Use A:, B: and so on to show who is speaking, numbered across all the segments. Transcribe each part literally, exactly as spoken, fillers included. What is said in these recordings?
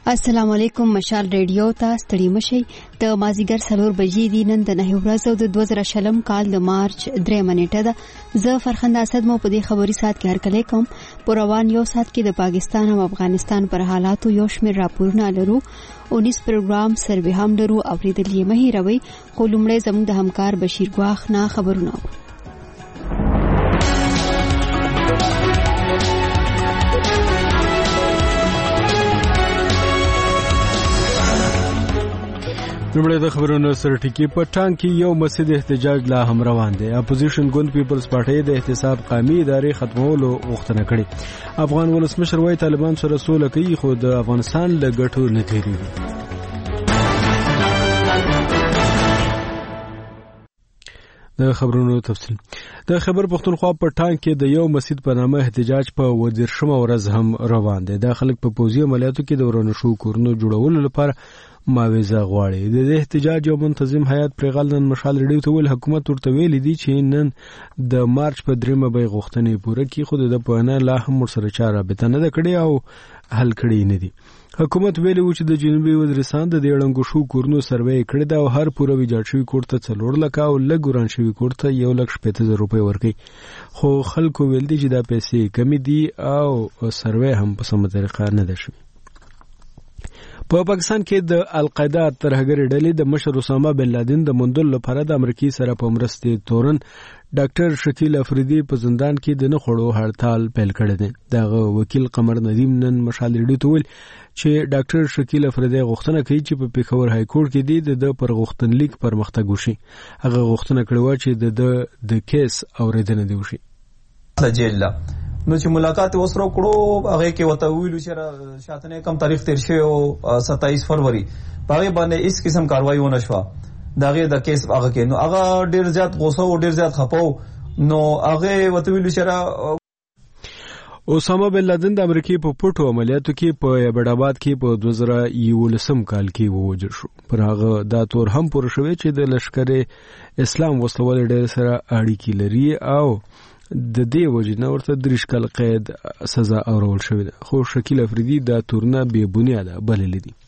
A: السلام علیکم. مشال ریډیو ته ستړي مشي. د مازیګر څلور بجې دي. نن د نهه ورځو د دوه زره شلم کال د مارچ درې منېټه ده. زه فرخنده اسد مو په دې خبري سات کې هرکلی کوم. په روان یو سات کې د پاکستان او افغانستان پر حالاتو یو شمېر راپورونه لرو. اونیس پروګرام سروې هم لرو. اوریدل یې مه هېروئ. خو لومړی زموږ د همکار بشیر ګواخ نه خبرونه اورو.
B: نمبر د خبرونو سره ټکی په ټانګ کې یو مسجد احتجاج لا هم روان دی. اپوزیشن ګوند پیپلز پارټي د احتساب قومي ادارې ختمولو غوښتنه کړې. افغان ولسمشر وايي طالبان سره سوله کوي خو د افغانستان له ګټو نه تیریږي. د خبرونو تفصیل. د خبر پښتونخوا په ټانګ کې د یو مسجد په نامه احتجاج په ودیرشمه ورځ هم روان دی. د خلک په پوزي عملیاتو کې د ورانو شو کورونو جوړولو لپاره معاوضه غواړي. د احتجاج یو منتظم هیئت پرغل نن مشال ریډیو ته ویل حکومت ورته ویلي دي چې نن د مارچ په دریمه به غوښتنې پوره کړي خو د په نه لا هم ورسره چا رابطه نه ده کړې او حل کړی نه دي. حکومت ویلي و چې د جنوبي وزیرستان د دې ړنګو شو کورونو سروې کړی دا او هر پوره ویجاړ شوي کور ته څلور لکه او لږ وران شوي کور ته یو لک شپېته زره روپۍ ورکوي. خو خلکو ویل دي چې دا پیسې کمې دي او سروې هم په سمه طریقه نه ده شوي. په پاکستان کې د القاعده ترهګرې ډلې د مشر اسامه بن لادن د موندلو لپاره د امریکای سره په مرستې تورن ډاکټر شکیل افریدي په زندان کې د نه خوړو هړتال پیل کړی دی. دغه وکیل قمر ندیم نن مشال ریډیو ته ویل چې ډاکټر شکیل افریدي غوښتنه کوي چې په پیښور های کورټ کې دی د پر غوښتنلیک پرمختګ وشي. هغه غوښتنه کړې و چې د د کیس اوریدنه دی وشي.
C: نو چې ملاقات وسره کړو هغه کې وته ویلو چې شاتنه کم تاریخ تیر شوی او ستاییس فروری هغه باندې هیڅ قسم کاروایی ونه شو. دغه د کیس هغه کې نو هغه ډیر زیات غوسه او ډیر زیات خپاو نو هغه وته ویلو چې
B: اسامه بن لادن د امریکای په پټو عملیاتو کې په ابداباد کې په دوه زره یولسم کال کې ووجل شو. پر هغه دا تور هم پوره شوی چې د لشکره اسلام وسلوال ډیر سره اړیکې لري او د دې وجه نه ورته دریش کال قید سزا اورول شوې ده. خو شکیل افریدي دا تورنه بې بنیاده بللې دي.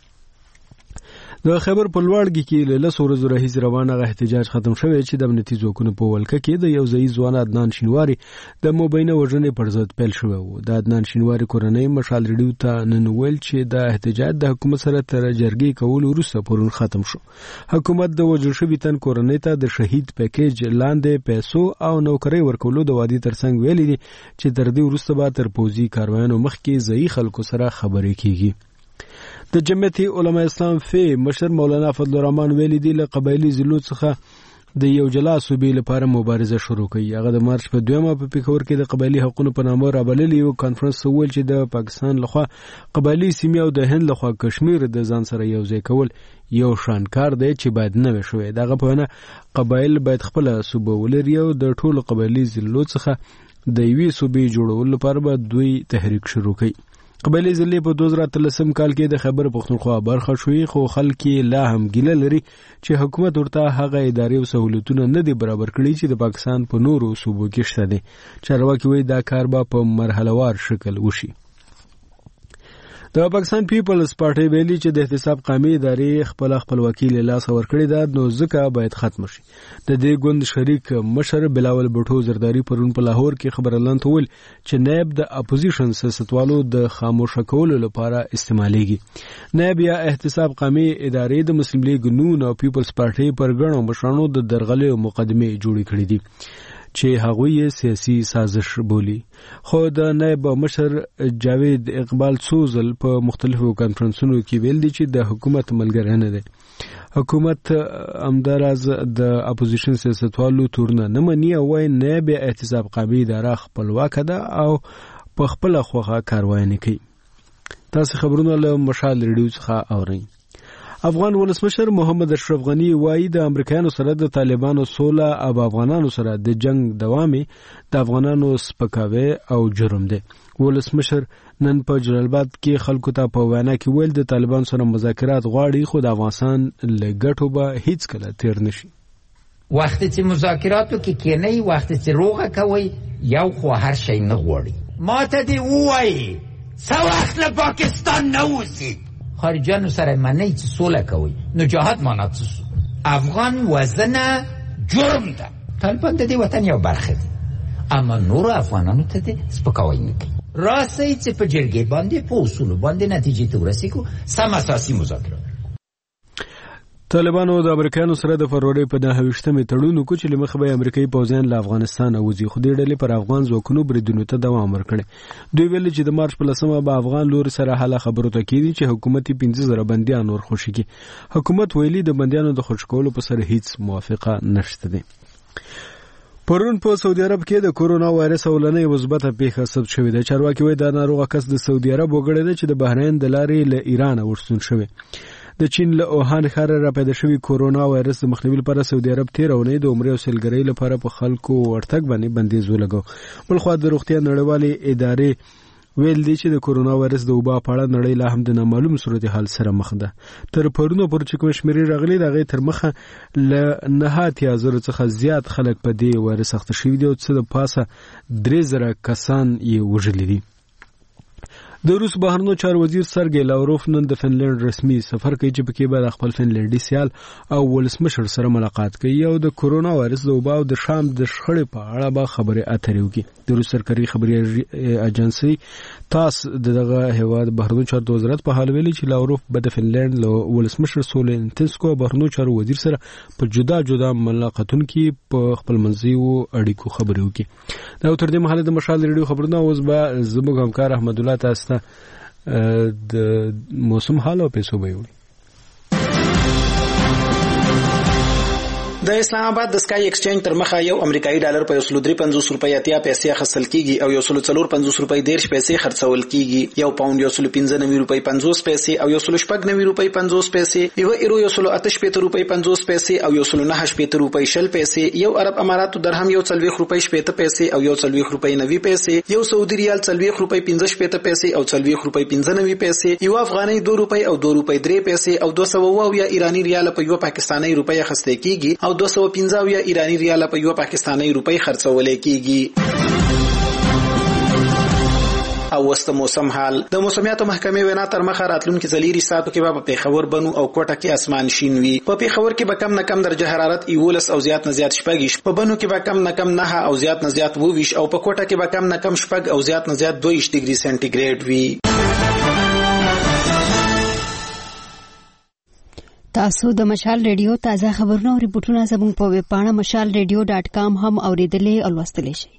B: د خبر په لوړګي کې له لسو ورځو راهیسې روانه احتجاج ختم شوی چې د امنیتي ځواکونو په ولکه کې د یو ځایي ځوان عدنان شینواري د مبینه وژنې پر ضد پیل شوی و. د عدنان شینواري کورنۍ مشال ریډیو ته نن ویل چې د احتجاج د حکومت سره تر جرګې کولو وروسته پرون ختم شو. حکومت د وژل شوي تن کورنۍ ته د شهید پیکیج لاندې پیسو او نوکرۍ ورکولو د وعدې ترڅنګ ویلي دي چې تر دې وروسته به تر پوځي کاروانو مخکې ځایي خلکو سره خبرې کیږي. د جمعیت علماء اسلام فی مشر مولانا فضل الرحمن ویلي دی له قبایلی ضلعو څخه د یو جلا صوبې لپاره مبارزه شروع کړي. هغه د مارچ په دویمه په پیښور کې د قبایلی حقوقو په نامه رابللي یو کانفرنس ویل چې د پاکستان لخوا قبایلی سیمې او د هند لخوا کشمیر د ځان سره یو ځای کول یو شانکار دی چې باید نه وي شوی. دغه په ونه قبایل باید خپل صوبه ولري او د ټولو قبایلی ضلعو څخه د یوې صوبې جوړولو لپاره به دوی تحریک شروع کړي. قبایلی ضلعې په دوه زره اتلسم کال کې د خیبر پښتونخوا برخه شوې خو خلک لا هم ګیله لري چې حکومت ورته هغه ادارې او سہولتونه نه دي برابر کړي چې د پاکستان په نورو صوبو کې شته دي. چارواکي وایي دا کار به په مرحلهوار شکل وشي. د پاکستان پیپلز پارټي ویلي چې د احتساب قومي ادارې خپل خپلواکي له لاسه ورکړې ده نو ځکه باید ختم شي. د دې ګوند شریک مشر بلاول بټو زرداری پرون په لاهور کې خبرلاند ته ویل چې نائب د اپوزیشن سیاستوالو د خاموشه کولو لپاره استعمالېږي. نائب یا احتساب قومي ادارې د مسلم لیگ نون او پیپلز پارټي پر ګڼو مشرانو د درغلې مقدمه جوړې کړې دي چې هغوی سیاسي سازش بولی. خو د نائب مشر جاوید اقبال سوزل په مختلفو کانفرنسونو کې ویل دي چې د حکومت ملګری نه دی. حکومت همداراز د اپوزیشن سیاستوالو تورنه نه مني او وايي نائب احتساب قومي اداره خپلواکه ده او په خپله خوښه کاروایی نه کوي. تاسو خبرونه له مشال ریډیو څخه اورئ. افغان ولسمشر محمد اشرف غنی وایي د امریکایانو سره د طالبانو سوله او افغانانو سره د جنگ دوامي د افغانانو سپکاوی او جرم دی. ولسمشر نن په جلال آباد کې خلکو ته په وینا کې ویل د طالبان سره مذاکرات غواړي خو د افغانستان له ګټو به هیڅ کله تیر نشي.
D: وخت چې مذاکراتو کې کېنئ وخت چې روغه کوي یو خو هر شی نه غواړي. ما ته دې ووایي څه وخت له پاکستان نه وځي خارجيانو سره منئ چې سوله کوي، نو جهاد معنا څه؟ افغان وزنه جرم ده. طالبان د دې وطن یو برخه دي، اما نور افغانانو ته دې سپکاوی نه کوي. راځي چې په جرګې باندې په اصولو باندې نتیجې ته ورسېږو، سم اساسي مذاکره.
B: طالبانو د امریکایانو سره د فروری په نهه ویشتمې تړون وکړ چې له مخې به امریکایي پوځیان له افغانستان وځي، خو دې ډلې پر افغان ځواکونو بریدونو ته دوام ورکړی. دوی ویل چې د مارچ په لسمه به افغان لوري سره حاله خبرو ته کېږي چې حکومت یې پنځه زره بندیان ورخوشي کړي. حکومت ویلي د بندیانو د خوشي کولو په سر هیڅ موافقه نشته دی. پرون په سعودي عرب کې د کورونا وایرس اولنۍ مثبته پیښه ثبت شوې ده. چارواکي وایي دا ناروغه کس د سعودي عرب وګړی دی چې د بحرین د لارې له ایران ورستون شوی. د چین له اوهان ښار را پیدا شوی کورونا وایرس د مخنیوي لپاره سعودي عرب تیر اونۍ د عمرې او سیلګرۍ لپاره په خلکو ورتګ باندې بندیز ولګاو. بلخوا د روغتیا نړیوالې ادارې ویل دي چې د کورونا وایرس د وبا په اړه نړۍ لا هم د نامعلوم صورتحال سره مخ ده. تر پرونه پورې چې کوم شمیرې راغلي د هغې تر مخه له نهه اتیا زرو څخه زیات خلک په دې وایرس اخته شوي دي او څه د پاسه درې زره کسان یې وژلي دي. د روس بهرنیو چارو وزیر سرګی لاوروف نن د فنلند رسمي سفر کوي چې پکې به د خپل فنلندي سیال او ولسمشر سره ملاقات کوي او د کورونا وایرس د وبا او د شام د شخړې په اړه به خبرې اترې وکړي. د روس سرکاري خبري اجنسي تاس دغه هیواد بهرنیو چارو د وزارت په حال ویلي چې لاوروف به د فنلند له ولسمشر سولنتسکو بهرنیو چارو وزیر سره په جدا جدا ملاقاتونو کې په خپل منځیو اړیکو خبرې وکړي. دا تر دې مهاله د مشال ریډیو خبرونه اوس به زموږ همکار احمد الله تاسو د موسم حال او پیسو به وي.
E: د اسلام آباد د سکای ایکسچینج تر مخه یو امریکایي ډالر په یو سل درې پنځوس روپۍ اتیا پیسې اخیستل کیږي او یو سل څلور پنځوس روپۍ دیرش پیسې خرڅول کیږي. یو پاوند یو سل پنځه نوي روپۍ پنځوس پیسې او یو سل شپږ نوي روپۍ پنځوس پیسې، یو ایرو یو سل اته شپېته روپۍ پنځوس پیسې او یو سل نهه شپېته روپۍ شل پیسې، یو عرب اماراتو درهم یو څلوېښت روپۍ شپېته پیسې او یو څلوېښت روپۍ نوي پیسې، یو سعودي ریال څلوېښت روپۍ پنځه شپېته پیسې او څلوېښت روپۍ پنځه نوي پیسې، یو افغاني دوه روپۍ او دوه روپۍ درې پیسې او دوه سوه اویا ایرانی ریال په یو پاکستاني روپۍ اخیستل کیږي او دوه سوه پنځه یا ایرانی ریال په یو پاکستاني روپۍ خرڅول کیږي. او وست موسم حال د موسمیاتو محکمې وینا تر مخه راتلونکي ځلیری ساتو کې به پیښور بنو او کوټه کې اسمان شین وي. په پیښور کې به کم نه کم درجه حرارت یولس او زیات نه زیات شپږ، په بنو کې به کم نه کم نه او زیات نه زیات وویش او په کوټه کې به کم نه کم شپږ او زیات نه زیات دوه ډیګري سنټیګریډ وي.
A: تاسو د مشال ریډیو تازه خبرونه او ریپورتونه زموږ په ویب پاڼه مشال ریډیو ډاټ کام هم اوریدلې او لوستلی شئ.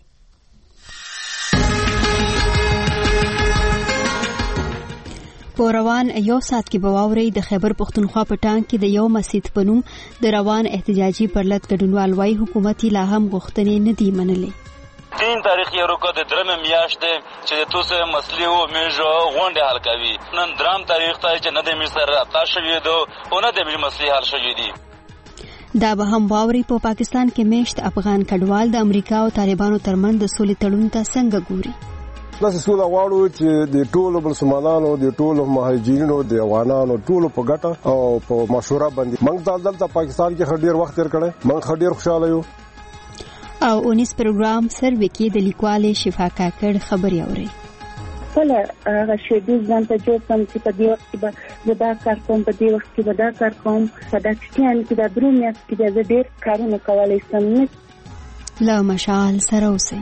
A: په روان یو ساعت کې به واورئ د خیبر پښتونخوا په ټانک کې د یو مسجد په نوم د روان احتجاجي پرلط ګډونوال وايي حکومت لا هم غوښتنې نه دي منلې.
F: تین تاریخ یې روکه د درمه میاشت دی چې د توسه مسلې او میژ غونډې حل کوي. نن درام تاریخ ته چې نه د میژ سره رابطه شوې ده او نه د میژ مسلې حل شوې دي.
A: دا به هم واوري په پاکستان کې میشت افغان کډوال د امریکا او طالبانو ترمنځ د سولې تړون ته څنګه ګوري.
G: تاسو سوله غواړو چې د ټولو مسلمانانو د ټولو مهاجرینو د افغانانو ټولو په ګټه او په مشوره باندې موږ دلته پاکستان کې ډېر وخت تیر کړی، موږ ډېر خوشاله یو.
A: او اونیس پروګرام سروې کې د لیکوالې شفا کاکړ خبرې اوري.
H: کله هغه شیدو ځان ته جوړ کړم چې په دې وخت کې به دا کار کوم، په دې وخت کې به دا کار کوم. په داکستان کې د درو میاشتې کې زه ډېر کارونه کولی شم.
A: له مشال سره اوسئ.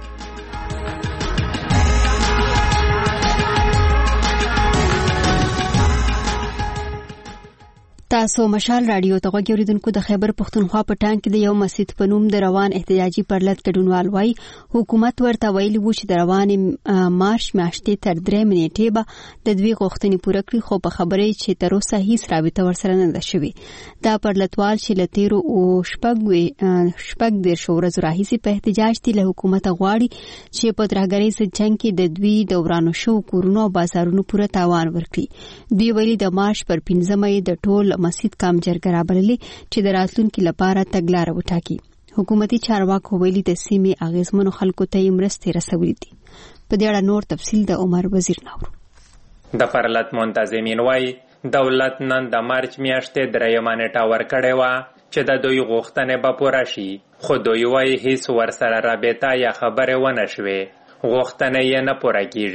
A: تاسو مشال رادیو ته غوږی اوریدونکو د خیبر پښتونخوا په ټانک کې د یو مسجد په نوم د روان احتجاجي پرلط ګډونوال وايي حکومت ورته ویلي و چې د روان مارچ میاشتې تر درې منېټې به د دوی غوښتنې پوره کړي، خو په خبرې چې تر اوسه هیڅ رابطه ورسره نه ده شوې. دا پرلطوال چې له تیرو او شپږ شپږ دېرشو ورځو راهیسې په احتجاج دي له حکومته غواړي چې په ترهګرۍ ضد جنګ کې د دوی د ورانو شوو کورونو او بازارونو پوره تاوان ورکړي. دوی ویلي د مارچ پر پنځمه یې د ټول مسجد کام جرګه رابللې چې د راتلونکي لپاره تګلاره وټاکي. حکومتي چارواکو ویلي د سیمې اغیزمنو خلکو ته یې مرستې رسولې دي. په دې اړه نور تفصیل د عمر وزیر ناورو.
I: د پرلط منتظمین وایي دولت نن د مارچ میاشتې درېیمه نیټه ورکړې وه چې د دوی غوښتنې به پوره شي، خو دوی وایي هیڅ ورسره رابطه یا خبرې ونه شوې، غوښتنې یې نه پوره کیږي.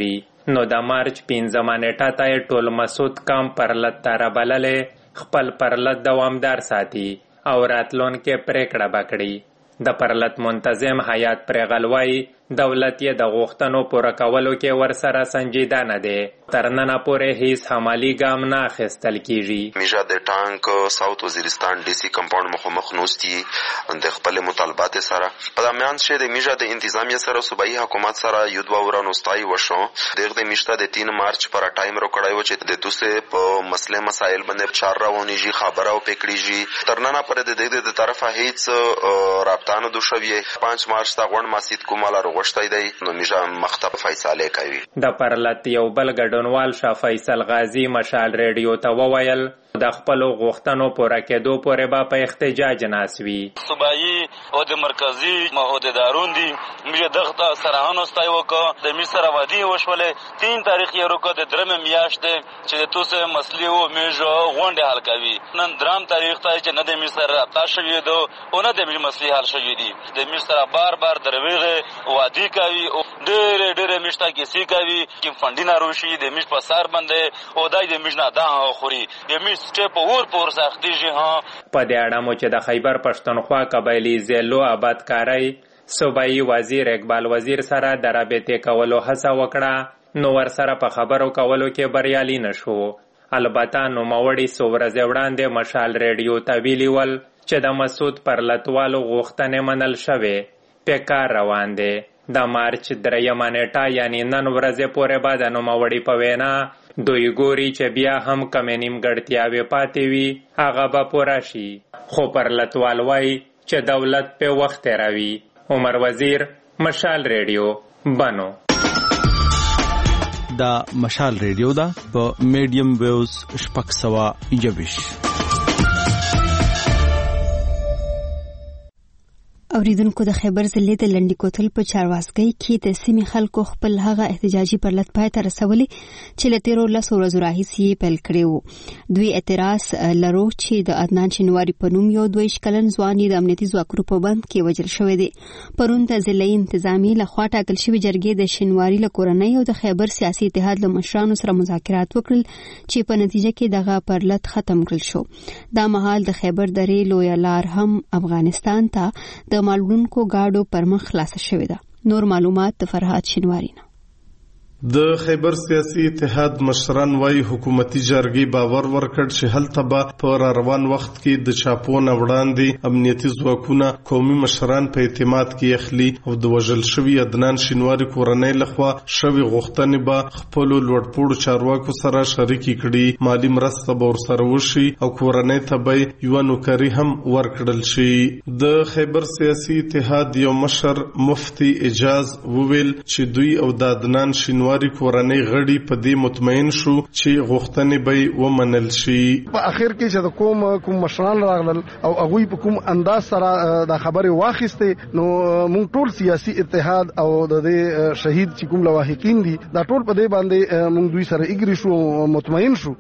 I: نو د مارچ پنځمه نیټه ته ټول مسعود کام پرلت ته رابللې خپل پرلت دوامدار ساتي او راتلونکې پریکړه وکړي. د پرلت منتظم هیات پرغلوي دولت یې د غوښتنو پوره کولو کې ورسره سنجیده نه دی. تر ننه پورې هیڅ عملي ګام نه اخیستل کیږي.
J: میژه د ټانک ساوت وزیرستان ډي سي کمپاوند مخامخ نوستي د خپل مطالبات سره په دمیان شه د میژه د انتظامیه سره صوبایي حکومت سره یو دوه ورانوستای وشو. دغه د میشته د تین مارچ پر ټایم رو کړای و چې د توسه په مسله مسائل باندې چار راونیږي خبره او پکړيږي. تر ننه پورې د دې د طرفه هیڅ رابطه نه دوشوي. پنځه مارچ تا غون مسجد کوماله غوښتای دی نو میژه مخته فیصله کوي.
I: د پرلت یو بل ګډونوال شاه فیصل غازی مشال ریډیو ته وویل د خپل غوښتنو پوره کېدو پورې به په احتجاج ناسوي.
F: صوبایي او د مرکزي عہدیدارون دي میژه دغه سره هنوستای وکړه د می سره وادي وشولې تین تاریخ یې روکه د درمه میاشتې چې د توسه مسلې او میژه غونډه حل کوي. نن درام تاریخ ته چې نه د می سره تاسو یې دو او نه د می مسلې حل شوې دي. د می سره بار بار درويغه وادي کوي او ډېر ډېر میشته کې سي کوي چې فندینه روشي د میش په سر باندې او دای د میژ نه دا خوري د میش چې په ور پور سختيږي. ها
I: په دې اړه مو چې د خیبر پښتونخوا قبایلی ضلعو آبادکارۍ صوبایي وزیر اقبال وزیر سره د رابطې کولو هڅه وکړه نو ورسره په خبرو کولو کې بریالي نشو. البته نوموړي څو ورځې وړاندې مشال ریډیو ته ویلي ول چې د مسعود پرلتوالو غوښتنې منل شوې په کار روان دی. د مارچ دریمه نیټه یعنی نن ورځې پورې به د نوموړي په وینا دوی ګوري چې بیا هم کمې نیمګړتیاوې پاتې وي هغه به پوره شي. خو پرلتوال وایي چې دولت په وخت تېروي. عمر وزیر مشال ریډیو بنو.
K: دا مشال ریډیو دا په میډیم ویوز شپږ سوه یوویش.
A: اوریدونکو د خیبر ضلع د لنډی کوتل په چارواسګۍ کې د سیمې خلکو خپل هغه احتجاجي پرلت پای ته رسولي چې له تیرو لسو ورځو راهیسې پیل کړی و. دوی اعتراض لرو چې د عدنان شینواري په نوم یو دویش کلن ځوان د امنیتي ځواکونو په بند کې وژل شوی دی. پرون د ضلعي انتظامیې لخوا ټاکل شوي جرګې د شینواري له کورنۍ او د خیبر سیاسي اتحاد له مشرانو سره مذاکرات وکړل چې په نتیجه کې دغه پرلت ختم کړل شو. دا مهال د خیبر درې لویه لار هم افغانستان ته د معلومونکو گاډو پر مخ خلاصه شوې ده. نور معلومات د فرهاد شینواری نه.
L: د خیبر سیاسي اتحاد مشران وايي حکومتي جرګې باور ورکړ چې هلته به په روان وخت کې د چاپونه وړاندې امنیتي ځواکونه قومي مشران په اعتماد کې اخلي او د وژل شوي عدنان شینواري کورنۍ لخوا شوي غوښتنې به خپلو لوړپوړو چارواکو سره شریکې کړي. مالي مرسته به ورسره وشي او کورنۍ ته به یوه نوکري هم ورکړل شي. د خیبر سیاسي اتحاد یو مشر مفتي اجاز وویل چې دوی او د عدنان شینواري واري کورنۍ غړي په دې مطمئن شو چې غوښتنې به ومنل شي.
M: په اخر کې چې د کوم کوم مشران راغلل او هغه په کوم انداز سره د خبرې واخیسته نو موږ ټول سیاسي اتحاد او د دې شهید چې کوم لواحقین دي دا ټول په دې باندې موږ دوی سره اګری شو مطمئن شو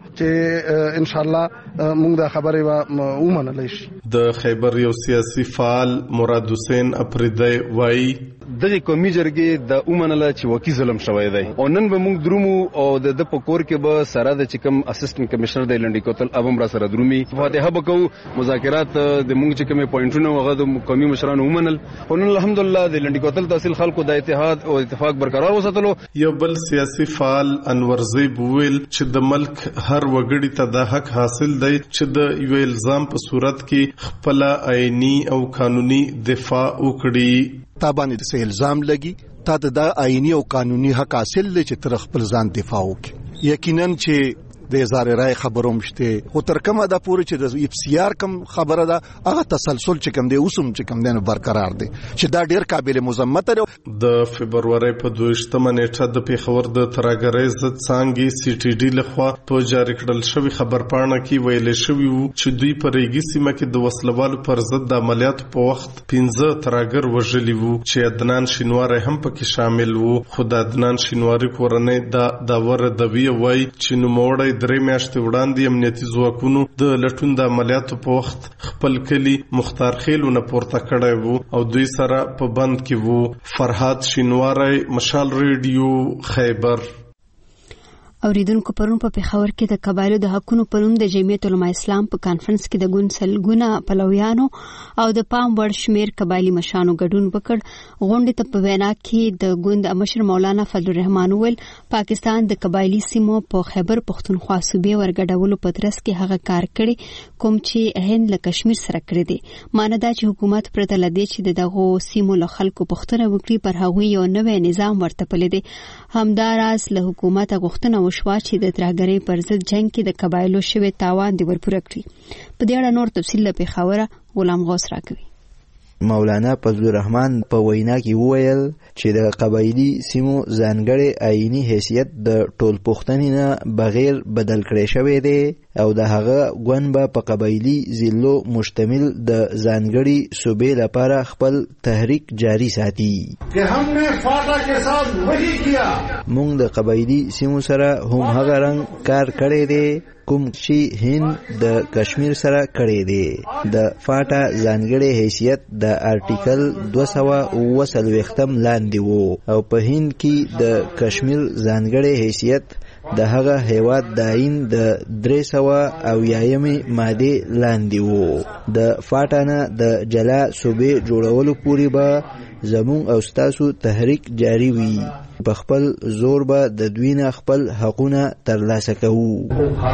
M: چې ان شاء الله موږ د خبرې ومنل شي. د
L: خیبر یو سیاسي فعال مراد حسین افریدی وایي
N: دغه قومي جرګې د اومنله چې وکی ظلم شوی دی او نن به موږ درومو او د د پکور کې به سره د چکم اسسټنټ کمشنر د لنډی کوتل ابم را سره درومي فاتحه وکاو مذاکرات د موږ چې کومه پوینټونه وغه د قومي مشرانو اومنل او نن الحمدلله د لنډی کوتل تحصیل خلکو د اتحاد او اتفاق برقرار وساتلو.
L: یو بل سیاسي فعال انور زیب ویل چې د ملک هر وګړي ته د حق حاصل دی چې د یو الزام په صورت کې خپل آئینی او قانوني دفاع وکړي.
O: تا باندې د الزام لګي تا د آئینی او قانوني حق حاصل دی چې تر خپل ځان دفاع وکړي. یقینا چې د اظهار رائے خبروم شته او تر کومه دا پوره چې د اف سی آر کم خبره ده هغه تسلسل چې کوم دی اوسم چې کوم دی برقرار دی چې دا ډیر قابل مذمت دی.
L: د فبرवरी په دویشتمه نیټه د پیښور د ترګریز څنګه سی ټي ډي لخوا په جاری کړل شوی خبرپاڼه کې ویل شوی وو چې دوی په ریګي سیمه کې د وسلوالو پر ضد د عملیاتو په وخت پنځه ترګر وژلي وو چې عدنان شینواری هم پکې شامل وو. خو د عدنان شینواری کورنۍ دا داور دوی وای چې نوموړی درې میاشتې وړاندې امنیتي ځواکونو د لټون د عملیاتو په وخت خپل کلی مختار خیلونه پورته کړی وو او دوی سره په بند کې وو. فرهاد شینواری مشال ریډیو خیبر.
A: اوریدونکو پرون په پیښور کې د قبایلو د حقونو په نوم د جمعیت علماء اسلام په کانفرنس کې د ګوند سلګونه پلویانو او د پام وړ شمیر قبایلی مشرانو ګډون وکړ. غونډې ته په وینا کې د ګوند مشر مولانا فضل الرحمن ویل پاکستان د قبایلی سیمو په خیبر پختونخوا صوبې ورګډولو په ترڅ کې هغه کار کړی کوم چې هند له کشمیر سره کړی دی. مانه دا چې حکومت پرته لدی چې دغه سیمو له خلکو پښتنه وکړي پر هغه یو نوې نظام ورته پلي دی. همداراز له حکومت غوښتنه وشوه چې د ترهګرۍ پر ضد جنگ کې د قبایلو شوی تاوان دی ورپوره کړي. په دې اړه نور تفصیل له پیښوره غلام غوث راکوي.
P: مولانا فضل الرحمن په وینا کې وویل چې د قبایلی سیمو ځانګړی آئینی حیثیت د ټول پښتنې نه بغیر بدل کړی شوی دی او د هغه ګوند به په قبایلی ضلعو مشتمل د ځانګړي صوبې لپاره خپل تحریک جاری ساتي. موږ د قبایلی سیمو سره هم هغه رنګ کار کړی دی کوم چې هند د کشمیر سره کړی دی. د فاټا ځانګړی حیثیت د آرټیکل دوه سوه اووه څلوېښتم لاندې وو او په هند کې د کشمیر ځانګړی حیثیت د هغه هیواد د آئین د درې سوه اویایمې مادې لاندې وو. د فاټا نه د جلا صوبې جوړولو پورې به زموږ او ستاسو تحریک جاری وي. په خپل زور به د دوی نه خپل حقونه ترلاسه کوو.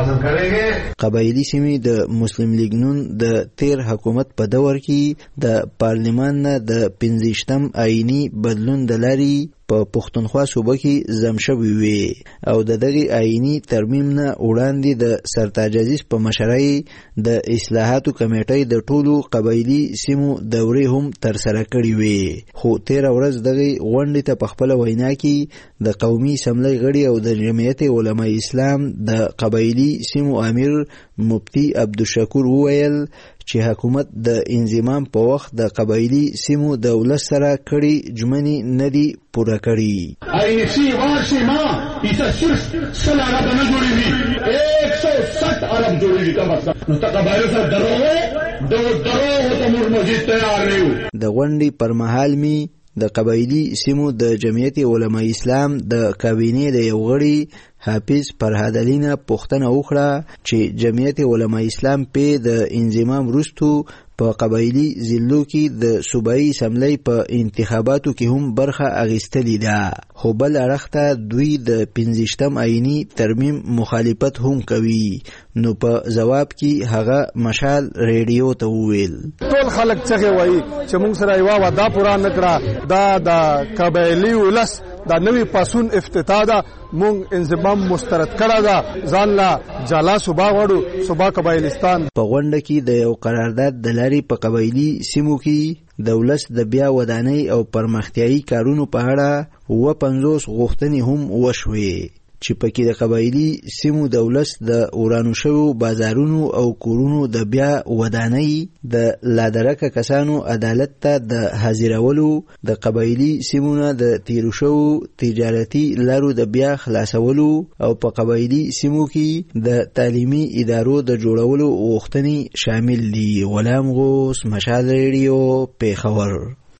P: قبایلی سیمې د مسلم لیگ نون د تیر حکومت په دور کې د پارلمان نه د پنځویشتم آئینی بدلون د لارې په پښتونخوا صوبه کې زم شوي وي او د دغه آئینی ترمیم نه وړاندې د سرتاج عزیز په مشرۍ د اصلاحاتو کمیټۍ د ټولو قبایلی سیمو دورې هم ترسره کړې وي. خو تیره ورځ دغه غونډې ته په خپله وینا کې د قومي اسمبلی غړي او د جمعیت علماء اسلام د قبایلی سیمو امیر مفتی عبدالشکور وویل چې حکومت د انضمام په وخت د قبایلی سیمو د ولس سره کړي ژمنې نه دي پوره کړي.
Q: آئینی وار سیما ایسا صرف سل ارب نه جوړېږي ایک سو سठ ارب جوړېږي کا مطلب نو ته قبایلو سره درو دو درو ته موږ مزید تیار نه یو.
P: د غونډې پر مهال می د قبایلی سیمو د جمعیت علماء اسلام د کابینې د یو غړي حافظ فرهاد علي نه پوښتنه وکړه چې جمعیت علماء اسلام په د انضمام وروستو په قبایلی ضلعو کې د صوبایي اسمبلی په انتخاباتو کې هم برخه اخیستلې ده. خو بل اړخ ته دوی د پنځویشتم آئیني ترمیم مخالفت هم کوي. نو په جواب کې هغه مشال ریډیو ته وویل
M: ټول خلک څنګه وایي چې موږ سره یو وعده پوره نکړه دا د قبایلی ولس دا نوی پاسون افتتاح ده مونږ انضمام مسترد کړه ده ځان لا جلا صوبا وړو صوبا قبایلستان. په
P: غونډه کې د یو قرارداد د لارې په قبایلی سیمو کې د ولس د بیا ودانۍ او پرمختیایي کارونو په اړه اووه پنځوس غوښتنې هم وشوې چې پکې د قبایلی سیمو د ولس د ورانو شویو بازارونو او کورونو د بیا ودانۍ د لادرکه کسانو عدالت ته د حاضرولو د قبایلی سیمو نه د تیرو شویو تجارتي لارو د بیا خلاصولو او په قبایلی سیمو کې د تعلیمي ادارو د جوړولو غوښتنې شامل دي. غلام غوث مشال ریډیو پیښور.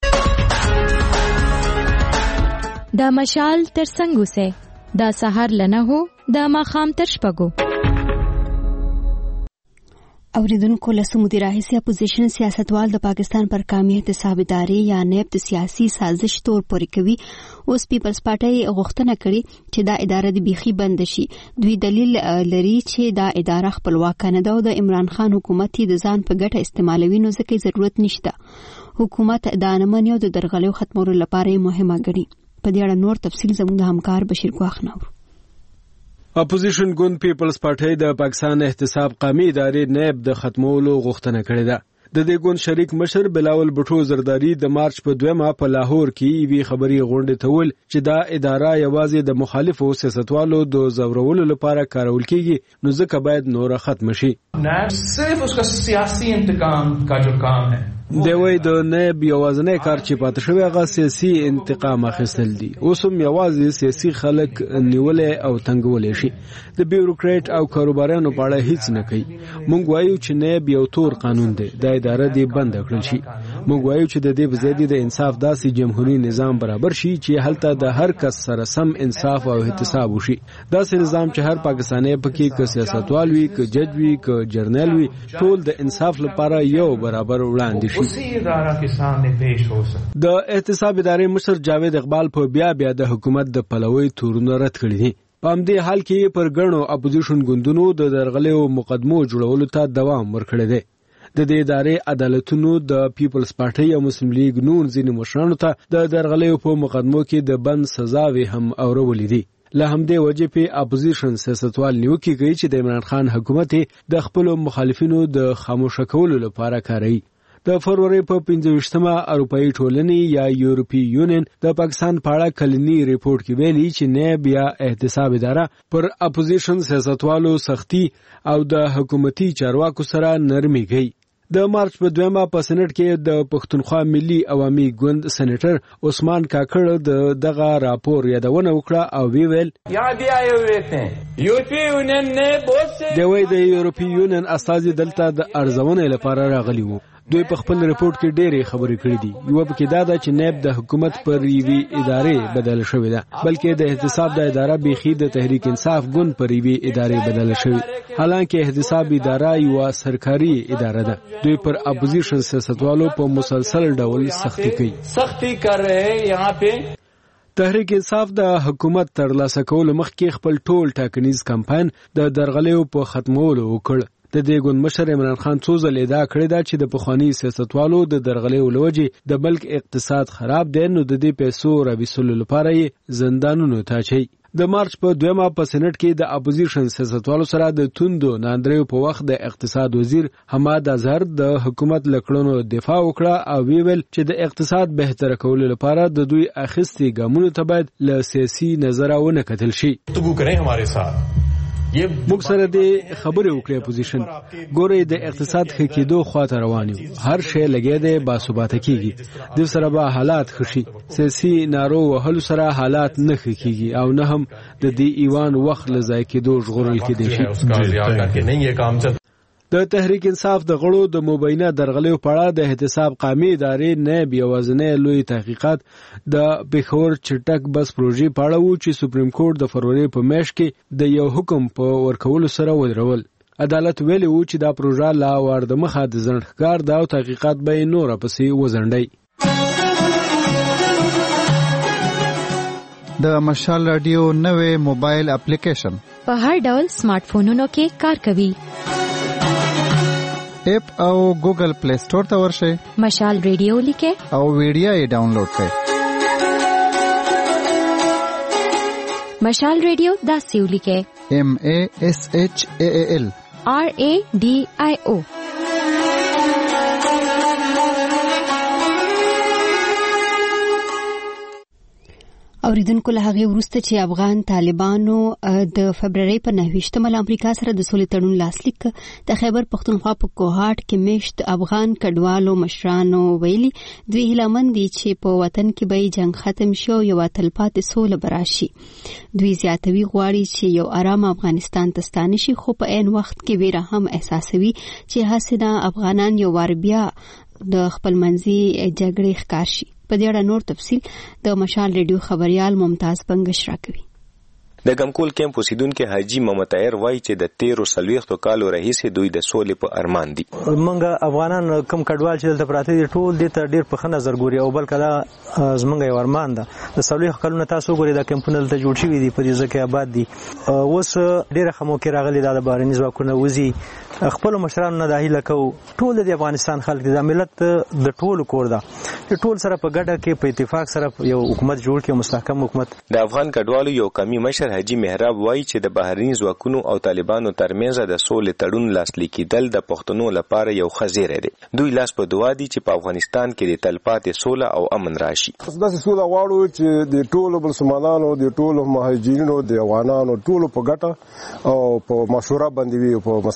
R: دا مشال تر څنګه سه دا سحر لنه هو دا ماخام تر شپږو.
A: اوریدونکو له مدیر راهیسي اپوزیشن سیاستوال د پاکستان پر قومي احتساب ادارې یا نیب د سیاسي سازش تور پورې کوي. اوس پیپلز پارټي غوښتنه کړې چې دا اداره د بیخي بند شي. دوی دلیل لري چې دا اداره خپلواک نه ده او د عمران خان حکومت د ځان په ګټه استعمالوي نو ځکه ضرورت نشته. حکومت دا نه مني او د درغلیو ختمولو لپاره مهمه ګڼي. په دې اړه نور تفصیل زموږ د همکار بشیر ګواخ نور.
B: اپوزیشن ګوند پیپلز پارټي د پاکستان احتساب قومي ادارې نیب د ختمولو غوښتنه کړې ده. د دې ګوند شریک مشر بلاول بټو زرداری د مارچ په دویمه په لاهور کې وی خبري غونډه ته ول چې دا اداره یوازې د مخالفو سیاستوالو د زورولو لپاره کارول کیږي نو ځکه باید نور ختم شي.
S: نیب صرف اس کا سیاسی انتقام کا جو کام ہے
B: دی وای د نیب یوازنی کار چې پاتې شوی هغه سیاسي انتقام اخیستل دي. اوس هم یوازې سیاسي خلک نیولې او تنګولې شي. د بیوروکریټ او کاروبارانو په اړه هیڅ نه کوي. مونږ وایو چې نیب یو تور قانون دی. دا اداره دی بند کړل شي. موږ وایو چې د دې بزیدي د انصاف داسې جمهوریت نظام برابر شي چې هلته د هر کس سره سم انصاف او احتساب وشي. داسې نظام چې هر پاکستانی پکې ک سیاستوال وي ک جج وي ک جرنیل وي ټول د انصاف لپاره یو برابر وړاندې شي. د احتساب ادارې مشر جاوید اقبال په بیا بیا د حکومت د پلوي تورونه رد کړی دي. په همدې حال کې پر ګڼو اپوزیشن ګوندونو د درغلیو مقدمو جوړولو ته دوام ورکړی دی. د دې ادارې عدالتونو د پیپلز پارټي او مسلم لیگ نون ځینې مشرانو ته د درغلیو په مقدمو کې د بند سزاوي هم اورولې دي. له همدې وجې په اپوزیشن سیاستوال نیوکه کوي چې د عمران خان حکومت د خپل مخالفینو د خاموشه کولو لپاره کاروي. د فروری په پنځه ویشتمه اروپאי ټولنې یا یورپی یونین د پاکستان په اړه کلنی ریپورت کې ویلي چې نیب یا احتساب اداره پر اپوزیشن سیاستوالو سختی او د حکومتي چارواکو سره نرمي کوي. د مارچ په دویمه په سېنات کې د پښتونخوا ملي عوامي ګوند سېنیټر عثمان کاکړ د دغه راپور یادونه وکړه او وی ویل
T: یاد آئے ہوئے تھے یورپی یونین نے بہت سے
B: د وای د یورپی یونین استازي دلته د ارزونې لپاره راغلي وو. دوی په خپل رپورت کې ډېرې خبرې کړې دي. یو پکې دا ده چې نیب د حکومت پر یوې ادارې بدل شوې ده، بلکې د احتساب د اداره بیخي د تحریک انصاف ګوند پر یوې ادارې بدل شوې. حالانکه احتساب اداره یو سرکاري اداره ده. دوی پر اپوزیشن سیاستوالو په مسلسل ډول سختی کوي.
T: سختی کر رہے ہیں یہاں پہ.
B: تحریک انصاف د حکومت ترلاسه کولو مخکې خپل ټول ټاکنیز کمپاین د درغلیو په ختمولو وکړ. د دې ګوند مشر عمران خان څو ځله ادعا کړې ده چې د پخواني سیاستوالو د درغلیو لوجې د ملک اقتصاد خراب دی، نو د دې پیسو راویستلو لپاره یې زندانونو ته اچوي. د مارچ په دویمه په سېنات کې د اپوزیشن سیاستوالو سره د توندو ناندریو په وخت د اقتصاد وزیر حماد اظهر د حکومت لکړونو دفاع وکړه او ویل چې د اقتصاد بهتر کولو لپاره د دوی اخیستي ګامونو ته باید له سیاسي نظره ونه کتل شي.
U: گفتگو کریں ہمارے ساتھ.
B: موږ سره د خبرې وکړې اپوزیشن ګورې د اقتصاد ښه کېدو خواته روان یو. هر شی لګیا دی باثباته کیږي. د سره به حالات ښه شي. سیاسي نارو وهلو سره حالات نه ښه کیږي او نه هم د دې ایوان وخت له ځای کېدو ژغورل کېدی شي. د تحریک انصاف د غړو د مبینه درغلیو په اړه د احتساب قومي ادارې نیب یوازینی لوی تحقیقات د پېښور چټک بس پروژې په اړه و چې سپریم کورټ د فروری په میاشت کې د یو حکم په ورکولو سره ودرول. عدالت ویلي و چې دا پروژه لا وار د مخه د ځنډ ښکار ده او تحقیقات به نور پسې وزنډي.
V: د مشال رادیو نوې موبایل اپلیکیشن
R: په هر ډول سمارټ فونونو کې کار کوي.
V: اپ او ګوګل پلی سٹور ته ورشئ.
R: مشال ریډیو لیکه
V: او ویډیو یې ډاونلوډ کړئ.
R: مشال ریډیو داسې ولیکه
V: M A S H A A L
R: R A D I O.
A: اوریدونکو له هغه وروسته چې افغان طالبانو د فبرवरी په نهویشتمه له امریکا سره د سولې تړون لاسلیک د خیبر پختونخوا په کوهاټ کې میشت افغان کډوالو مشرانو ویلي دوی هیلهمند دي چې په وطن کې به جنگ ختم شي او یو تلپاتې سوله براشي. دوی زیاتوي غواړي چې یو آرام افغانستان ته ستانه شي، خو په عین وخت کې ویره هم احساسوي چې حسنه افغانان یو وار بیا د خپلمنځي جګړې ښکار شي. په دې اړه نور تفصیل د مشال ریډیو خبريال ممتاز بنگش راکوي.
W: د ګمکول کیمپ اوسیدونکو حاجی محمد طاهر وایي چې د تیرو سلويختو کالو راهیسې دوی د سولې په ارمان دي.
X: منګه افغانان کم کډوال چې دلته پراته دي ټول دې ته ډیر په ښه نظر ګوري او بل کله زمونږ یو ارمان ده. د سلويخ کلونه تاسو ګوري د کیمپونه دلته جوړ شوي دي په دې ځکه آباد دي. اوس ډیره خمو کې راغلي د بارني ځواکونه وزي خپل مشرانو نه د هیله کو ټول د افغانستان خلک د ملت د ټول کور ده. ټول سره په ګډه کې په اتفاق سره یو حکومت جوړ کړي، مستحکم حکومت.
W: د افغان کډوالو یو کمی مشر حاجی محراب وایي چې د بهرني ځواکونو او طالبانو ترمنځ د سولې تړون لاسلیک کېدل د پښتنو لپاره یو خزیره دی. دوی لاس په دعا دي چې په افغانستان کې د تلپاتې سوله او امن راشي.
G: داسې سوله غواړو چې د ټولو مسلمانانو د ټولو مهاجرینو د افغانانو ټولو په ګټه او په مشوره باندې وي، په مصالحات باندې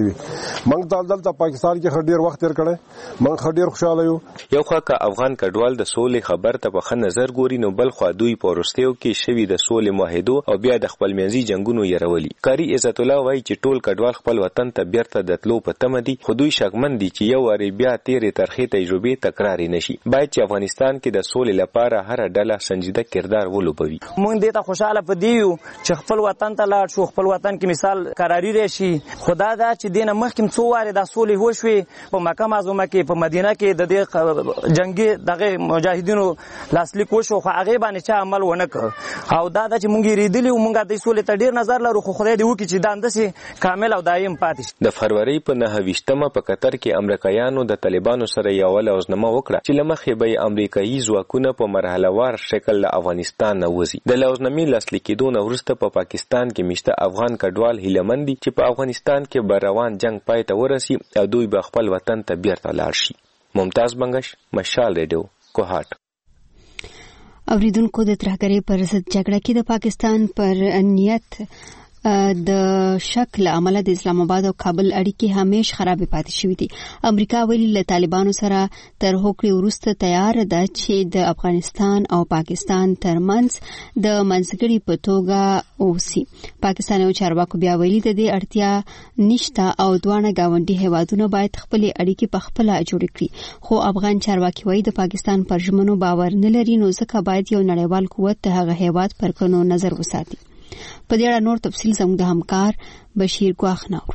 G: باندې وي. موږ ته دلته پاکستان کې ډیر وخت تیر کړی، موږ ډیر خوشاله یو.
W: یو خوا که افغان کډوال د سولې خبر ته په ښه نظر ګوري، نو بل خوا دوی په وروستیو کې شوي د سولې معاهدو او بیا د خپلمنځي جنګونو یرولي. قاری عزت الله وایي چې ټول کډوال خپل وطن ته بیرته د تلو په تمه دي، خو دوی شکمن دي چې یو وارې بیا تیرې ترخې تجربې تکرار نشي. باید چې افغانستان کې د سولې لپاره هر ډله سنجیده کردار ولوبوي.
C: موږ دې ته خوشاله پدیو چې خپل وطن ته لاړ شو، خپل وطن کې مثال قراری راشي. خدا دا چې دینه مخکې څو واره د سولې وشوي په مکه معظمه کې، په مدینه کې د دې جنگي دغه مجاهدینو لاسلیک وشو، خو هغه باندې چې عمل ونه کړ. او دا چې موږ ریدلی موږ د سولې ته ډیر نظر لرو، خو خدای دې وکړي چې دا اندسه کامل او دایم پاتې شي.
W: د فروری په نهه ویشتمه په قطر کې امریکایانو د طالبانو سره یو لوزنامه وکړه چې لمخې به امریکایي ځواکونه په مرحله وار شکل له افغانستان نه وځي. د لوزنامې لاسلیک کېدو نه وروسته په پاکستان کې مشته افغان کډوال هیلهمند دي چې په افغانستان کې به روان جنگ پای ته ورسي او دوی به خپل وطن ته بیرته لاړ شي. ممتاز بنگش، مشال ریډیو، کوهاټ.
A: اوریدونکو، د ترهګرۍ پر ضد جګړه کې د پاکستان پر نیت د شک له امله د اسلام آباد او کابل اړیکې همیش خرابې پاتې شوې دي. امریکا ویلي له طالبانو سره تر هوکړې وروسته تیار ده چې د افغانستان او پاکستان ترمنځ د منځګړي په توګه اوسي. پاکستان او چارواکو بیا ویلي د دې اړتیا نشته او دواړه ګاونډي هیوادونه باید خپلې اړیکې په خپله جوړې کړي. خو افغان چارواکي وایي د پاکستان پر ژمنو باور نه لري، نو ځکه باید یو نړیوال قوت د هغه هیواد پر کړنو نظر وساتي. په دې اړه نور تفصیل زموږ د همکار بشیر ګواخ نور.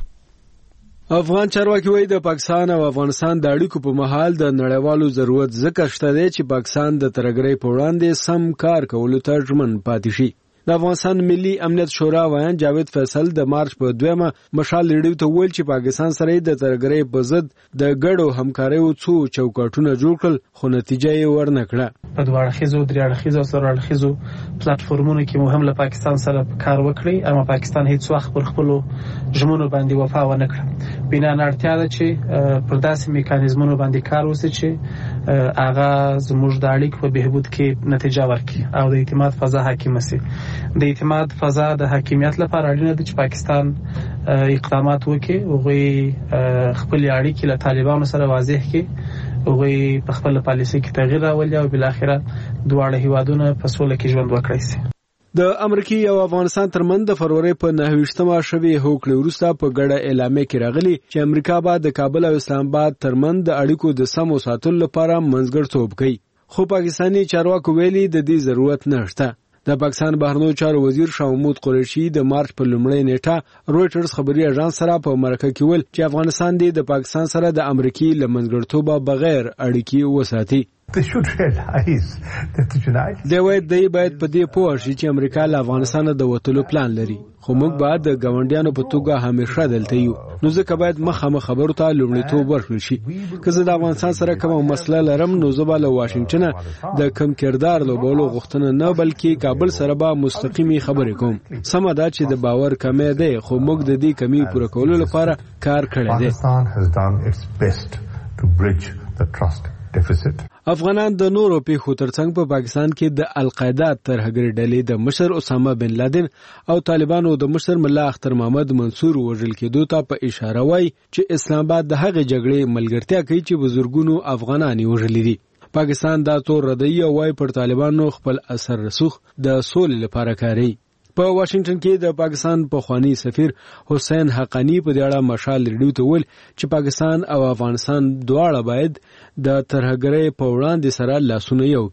B: افغان چارواکي وایي د پاکستان او افغانستان د اړیکو په مهال د نړیوالو ضرورت ځکه شته دی چې پاکستان د ترهګرۍ په وړاندې سم کار کولو ته ژمن پاتې شي. د افغانستان ملي امنیت شورا ویان جاوید فیصل د مارچ په دویمه مشال ریډیو ته ویل چې پاکستان سره د ترهګرۍ په ضد د ګډو همکاریو څو چوکاټونه جوړ کړل، خو نتیجه یې ورنه کړه.
D: په دوه اړخیزو درې اړخیزو او څلور اړخیزو پلیټفورمونو کې مو هم له پاکستان سره کار وکړي، اما پاکستان هیڅ وخت پر خپلو ژمنو باندې وفا ونه کړه. بنا اړتیا ده چې پر داسې میکانیزمونو باندې کار وشي چې هغه زموږ د اړیکو په بهبود کې نتیجه ورکړي او د اعتماد فضا حاکم شي. د اعتماد فضا د حاکمیت لپاره اړینه ده چې پاکستان اقدامات وکړي، هغوی خپل اړیکې له طالبانو سره واضح کړي، هغوی په خپل پالیسي کې تغییر راولي او بالاخره دواړه هیوادونه په سوله کې ژوند وکړي شي.
B: د امریکای او افغانستان ترمنځ د فروری په نهه ویشتمه شوی هوکړې وروسته په ګډه اعلامیه کې راغلی چې امریکا به د کابل او اسلام آباد ترمنځ د اړیکو د سمو ساتلو لپاره منځګړیتوب کوي، خو پاکستاني چارواکو ویلي د دې ضرورت نشته. د پاکستان بهرنیو چارو وزیر شاه محمود قریشي د مارچ په لومړۍ نیټه رويټرز خبري اژانس سره په مرکه کې ویل چې افغانستان د پاکستان سره د امریکای له منځګړیتوبه بغیر اړیکې وساتي. دی وایي دی باید په دې پوه شي چې امریکا له افغانستان د وټلو پلان لري، خو موږ باید د ګاونډیانو په توګه همیشه دلته یو، نو ځکه باید مخامخ خبرو ته لومړیتوب ورکړل شي. که زه د افغانستان سره کومه مسله لرم، نو زه به له واشنگټن د کم کردار لوبولو غوښتنه نه بلکې کابل سره به مستقیمي خبرې کوم. سمه ده چې د باور کمی دی، خو موږ د دې کمی پوره کولو لپاره کار کړی دی. افغانان د نورو پیښو ترڅنګ په پاکستان کې د القاعده ترهګرۍ ډلې د مشر اسامه بن لادن او طالبانو د مشر ملا اختر محمد منصور وژل کېدو ته په اشاره وایي چې اسلام آباد د هغې جګړې ملګرتیا کوي چې بزرګونو افغانان یې وژلي دي. پاکستان دا تور ردوي او وایي پر طالبانو خپل اثر رسوخ د سولې لپاره کاروي. په واشنگټن کې د پاکستان پخوانی سفیر حسین حقانی په دې اړه مشال ریډیو ته ویل چې پاکستان او افغانستان دواړه باید د ترهګرۍ په وړاندې سره لاسونه یو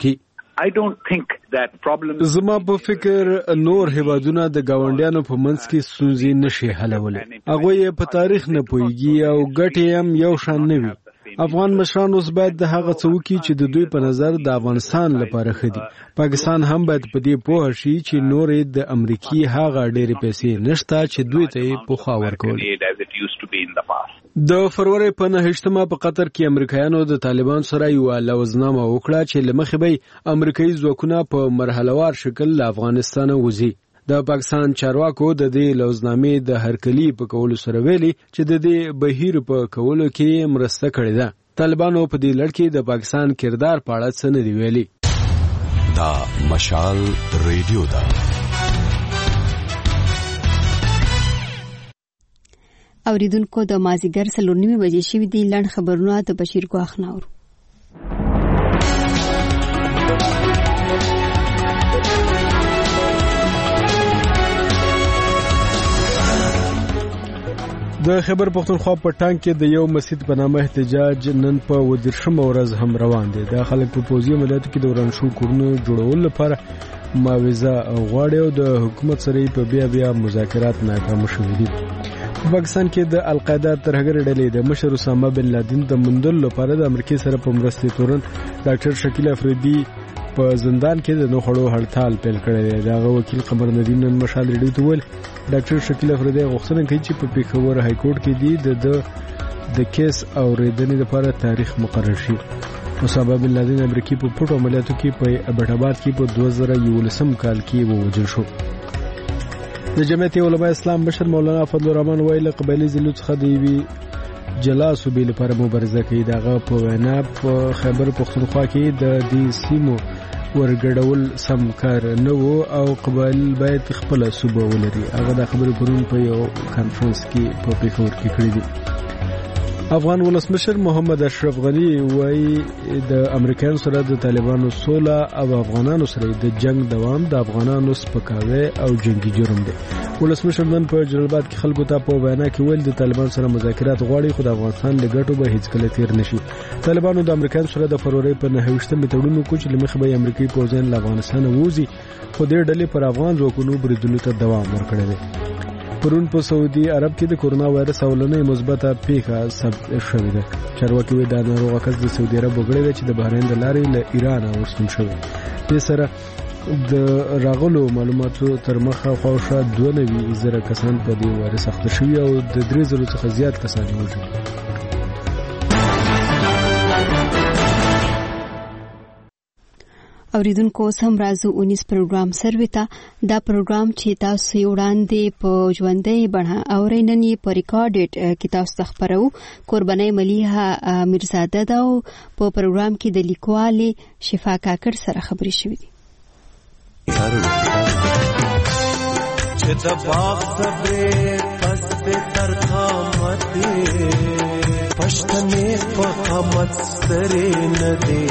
B: کړي. زما په فکر نور هیوادونه د ګاونډیانو په منځ کې ستونزې نشي حلولی، هغوی یې په تاریخ نه پوهیږي او ګټې هم یو شان نه وي. افغان مشران اوس باید د هغه څه وکړي چې د دوی په نظر د افغانستان لپاره ښه دي. پاکستان هم باید په دې پوه شي چې نورې د امریکای هغه ډېرې پیسې نشته چې دوی ته یې پخوا ورکولې. د فروری په نهه ویشتمه په قطر کې امریکایانو د طالبان سره یوه لوزنامه وکړه چې له مخې به امریکایي ځواکونه په مرحلهوار شکل له افغانستانه وځي. د پاکستان چارواکو د دې لوزنامې د هرکلي په کولو سره ویلي چې د دې بهیر په کولو کې مرسته کړې ده. طالبانو په دې لړ کې د پاکستان کردار په اړه څه نه دی ویلي.
E: دا مشال ریډیو ده.
A: اوریدونکو د مازیګر څلور نیمې بجې شوې دي. لنډ خبرونه د بشیر ګواخ ناور.
B: د خیبر پختونخوا په ټانک کې د یو مسجد په نامه احتجاج نن په ودرشمه ورځ هم روان دي. د خلک په پوزي عملیاتو کې د ورانشو کورونو جوړولو لپاره معاوضه غواړي او د حکومت سره په بیا بیا مذاکرات ناکام شوي دي. په پاکستان کې د القاعده ترهګر ډلې د مشر اسامه بن لادن د موندلو لپاره د امریکای سره په مرستې تورن ډاکټر شکیل افریدي په زندان کې د نوخړو هړتال پیل کړی دی. دغه وکیل قمر ندیم نن مشال ریډیو ته ویل ډاکټر شکیل افریدي غوښتنه کوي چې په پیښور های کورټ کې دی د د کیس او ریډنې لپاره تاریخ مقرر شي. اسامه بن لادن امریکای په پټو عملیاتو کې په ابټاباد کې په دوه زره یولسم کال کې ووژل شو. د جمعیت علماء اسلام مشر مولانا فضل الرحمن ویل قبایلی ضلعو څخه د یوې جلا صوبې لپاره مبارزه کوي. دغه په وینا په خیبر پختونخوا کې د دې سیمو ورګډول سم کار نه وو او قبایل باید خپل صوبه ولري. هغه د خبرو پرون په یو کانفرنس کې په پیښور کې کړی دی. افغان ولسمشر محمد اشرف غنی وایي د امریکایانو سره د طالبانو سوله او افغانانو سره د جنگ دوام د افغانانو سپکاوی او جنگي جرم دی. ولسمشر نن په جلال آباد کې خلکو ته په وینا کې ویل د طالبان سره مذاکرات غواړي خو د افغانستان له ګټو به هیڅ کله تیر نشي. طالبانو د امریکایانو سره د فروری په نهه ویشتم تړون وکړ چې لمخې به امریکایي پوځیان له افغانستانه ووځي خو دې ډلې پر افغان ځواکونو بریدونو ته دوام ورکړی دی. پرون په سعودي عرب کې د کورونا وایرس اولنۍ مثبته پیښه ثبت شوې ده. چارواکي وایي دا ناروغه کس د سعودي عرب وګړی دی چې د بحرین د لارې له ایران ورستون شوی. دې سره د راغلو معلوماتو تر مخه خواوشا دوه نوي زره کسان په دې وایرس اخته شوي او د درې زرو څخه زیات کسان وژل.
A: اوریدونکو سم رازو انیس پروګرام سرویتا دا پروګرام چې تاسو یې وړاندې په ژوندۍ بڼه اورئ نن یې په ریکارډډ کې تاسو ته خپرو. قربانۍ ملیحه میرزاده ده او په پروګرام کې د لیکوالې شفا کاکړ سره خبرې شوې دي.
F: چې د باغ صبرې پس د ترخامت پښتنې په قامت سره نه دی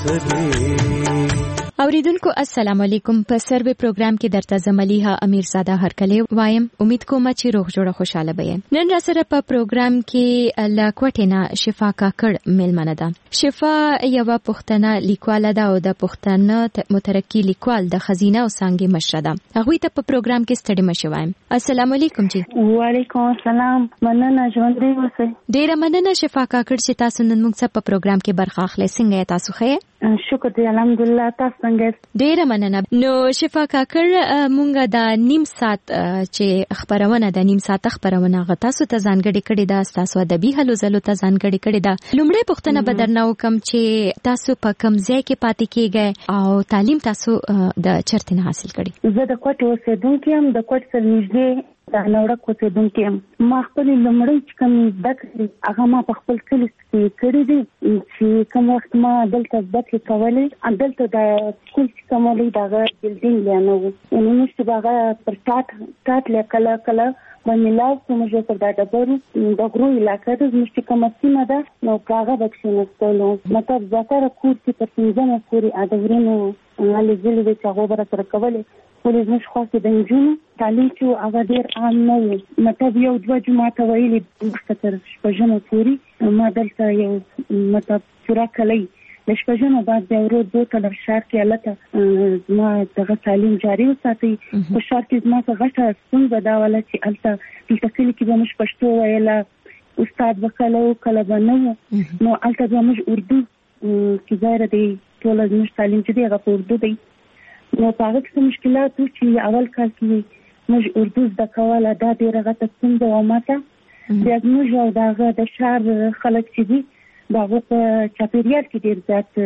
F: سره.
R: اوریدونکو السلام علیکم. په سروې پروګرام کې درته زملیحه امیرزاده هرکلی وایم. امید کوم چې روغ جوړه خوشاله به نن را سره په پروګرام کې لا کوټینا شفا کاکړ ملمنه ده. شفا یو پښتنه لیکواله ده او د پښتنه مترقی لیکوال د خزینه او څنګه مشره ده. هغه ته په پروګرام کې ستړي مشوایم. السلام علیکم جی.
H: وعلیکم السلام. مننه ژوندۍ اوسئ.
R: ډیره مننه شفا کاکړ چې تاسو نن موږ ته په پروګرام کې برخه اخلئ. څنګه تاسو ښه؟
H: شکر دی الحمدلله. تاسو څنګه؟
R: ډیره مننه. نو شفا کاکړ مونږه د نیم ساعت چې خبرونه د نیم ساعت خبرونه غ تاسو ته ځانګړي کړي دا تاسو ادبي هلو زلو ته ځانګړي کړي دا. لومړی پوښتنه به درنه وکم چې تاسو په کوم ځای کې پاتې کیږئ او تعلیم تاسو د چرته نه حاصل کړي؟
H: زه د کوټ اوسېدونکې یم. د کوټ سره نږدې د نوړک اوسېدونکې یم. ما خپل لومړی چې کوم زده کړې هغه ما په خپل کلي کې کړي دي چې کوم وخت ما دلته زده کړې کولې. دلته د سکول چې کوم ولې دغه بلډینګ لا نه وو یعنې موږ چې هغه پر ټاټ ټاټ له کله کله باندې لاس موږ پر دا ډبرو د غرو علاقه ده زموږ چې کومه سیمه ده نو هغه به کښېناستلو. مطلب زیاتره کور چې تر پنځمه پورې د غرونو هلې ځلې وې چې هغو به راسره کولې. ولې زموږ خوا کې د نجونو تعلیم چې هغه ډېر عام نه و. مطلب یو دوه جوماته ویلي وروسته تر شپږمه پورې ما دلته یو مطلب پوره کلی د شپږمه بعد بیا ورو بوتل ښار کې هلته ما دغه تعلیم جاري وساتئ. په ښار کې زما څه غټه ستونزه دا وله چې هلته دلته کلي کې به موږ پښتو ویله استاد به کله و کله به نه و. نو هلته به موږ اردو چې ظاهره دی ټوله زموږ تعلیم چې دی هغه په اردو دی. نو په هغه کې څه مشکلات وو چې اول کال کې موږ اردو زده کوله. دا ډېره غټه ستونزه وه ما ته. بیا زموږ او د هغه د ښار خلک چې دي د هغو په چاپېریال کې ډېر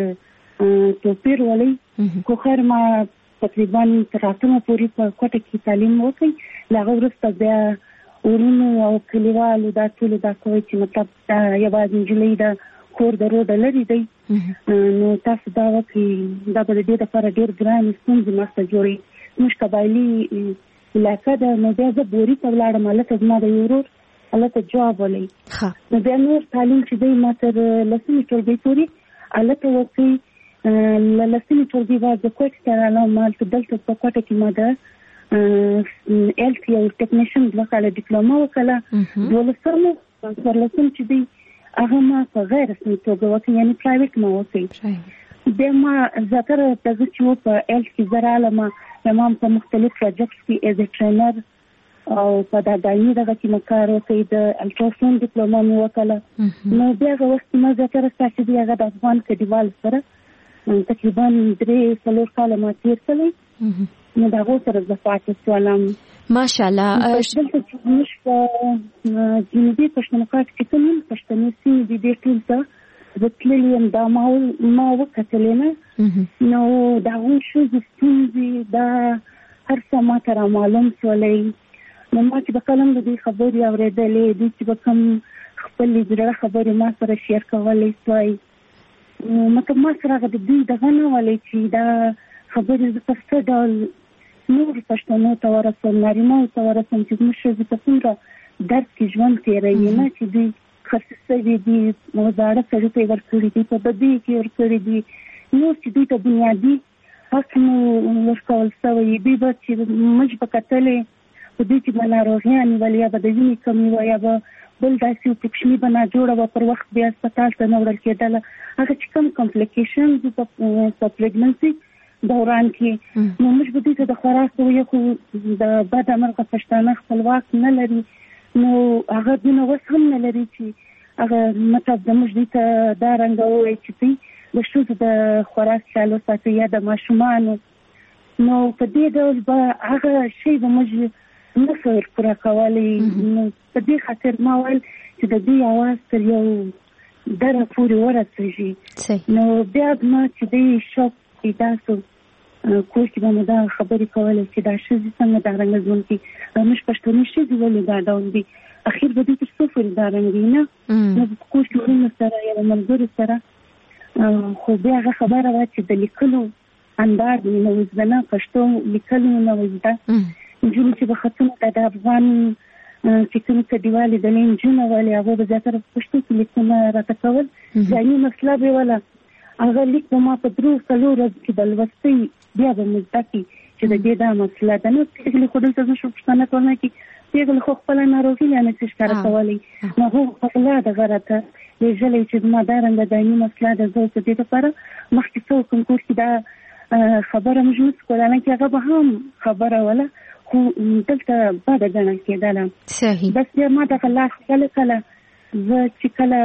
H: زیات توپیر ولئ. خو خیر ما تقریبا تر اتمه پورې په کوټه کې تعلیم وکړ. له هغه وروسته بیا ورونو او کلیوالو دا ټولو دا کوي چې مطلب دا یوازې نجلۍ د کور د روډه لرې دی نو تاسو دا وکړئ. دا به د دې لپاره ډېر ګرانې ستونزې مخته جوړوي. زموږ قبایلي علاقه ده. نو بیا زه بوري ته ولاړم. هلته زما د یو ورور الته جواب ولې نو بیا نور تعلیم چې دی ماتر لسمې ټولګي پورې الته وکي لسمې ټولګي بعد د کوټ سره نو مال ته دلته په کوټه کې ماده ال ټي او ټیکنیشن د وکاله ډیپلوما وکاله ولسمه ورلسم چې دی هغه ما په غیر رسمي توګه وکي یعنی پرایویټ ما وکي بیا ما ذکر دغه چې په ال کې زراله ما تمام په مختلف پروجیکټس کې ایز ا ټرینر او په دا دایي دغه کې مکار وکي د الټراساوند ډیپلوما مو وکاله نو بیا هغه وخت ما ذکر چې دی هغه د افغان کډوال سره تقریبا درې څلور کاله ما تیر کړی نو دا غو سره زفات سوالم
R: ماشاءالله
H: دلته چې موږ په جنوبي پښتونخوا کې کوم پښتني سیمې دي د ټول ته د تللیم دا ما ما وکتل نه نو دا و شو د ستونزې دا هر څه ما تر معلوم شولې نو ما چې په کلم د دې خبرې اورېدلې دي چې په کوم خپل دې خبرې ما سره شیر کولې سوای نو مته ما سره د دې دغه نه ولې چې دا خبرې د څه ډول نور پښتنو ته ورسول نارینه ته ورسول چې موږ د څنګه درس کې ژوند تیروي نه چې دوی خصوصي دي موضوعات سره په ورکړي دي په بدی کې ورکړي دي نو چې دوی ته بنیادی حق نو ورکول شوی دی چې موږ په کتلې په دې چې بناروغیان ولیا به د وینې کمی ویا به بل داسې پکښمي بنا جوړه پر وخت بیا هسپتال ته نه وړل کېدل هغه چې کوم کمپلیکیشنز په پریګننسي دوران کې نو موږ به دې د خوراک یو خو د بد مرغه پښتانه خپلواک نه لري نو هغه دونه وس هم نه لري چې هغه مطلب د موږ دې ته دا رنګ وایي چې د شوز د خوراک چالو ساتي یا د ماشومانو نو په دې ډول به هغه شی به موږ نه فکر پر کولای نو په دې خاطر ما ویل چې د دې اواز تر یو دره پورې ورسېږي نو بیا ما چې دې شوک تاسو کوم چې موږ دا خبرې کولې چې دا شی څنګه دا رنګ ځون کې موږ پښتون شي دی ولې دا ډول دي اخیر به دې څه فل دا رنګ دی نه نو کوم چې موږ سره یو منظور سره خو بیا هغه خبره وا چې د لیکلو انداز نو ځنه پښتو لیکلو نو وځه جوړ چې په خاطر د افغان چې کوم کډوالي د لین جون ولې هغه به ځکه پښتو کې لیکونه راته کول ځاني مسله به ولا هغه لیک ما په درو کلو ورځ کې بلوستي بیا به مزدکی چې د دې دا مسله ده نو چې خو دلته شو پښتنه کولای کی پیغل خو خپل ناروغي نه نشي ښکارا کولای نو هو خپل دا غلطه لږلې چې ما دا رنګ د دایمي مسله ده زه څه دې لپاره مخکې څو کوم کورس دا خبره مجموع کولای نه کېږي به هم خبره ولا خو دلته بعد غنل کېدل
R: صحیح
H: بس ما دا خلاص کله کله زه چې کله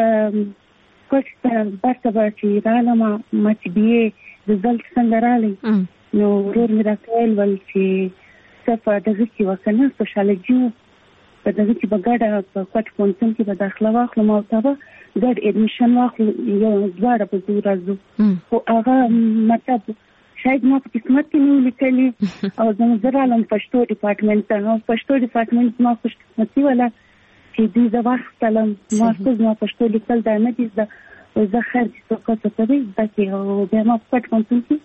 H: کوڅه برته برته رااله ما ما چې به رزلټ څنګه رااله نو ورور مې راکول ول چې صفه دغه کې وکنه سوشالجي په دغه کې بغاډه په کوټ پونتن کې به داخله واخلم او تابه ګډ اډمیشن واخلم یو ځوړه په زور راځو او هغه مطلب شاید ما په قسمت کې نه لیکلي او زموږ زرالم پښتو ډپارټمنټ ته نو پښتو ډپارټمنټ ما خوش قسمتي ولا چې دې زواختلم ما څه ما پښتو لیکل دا نه دي زه خرج څه څه کوي دا چې او بیا ما په پونتن کې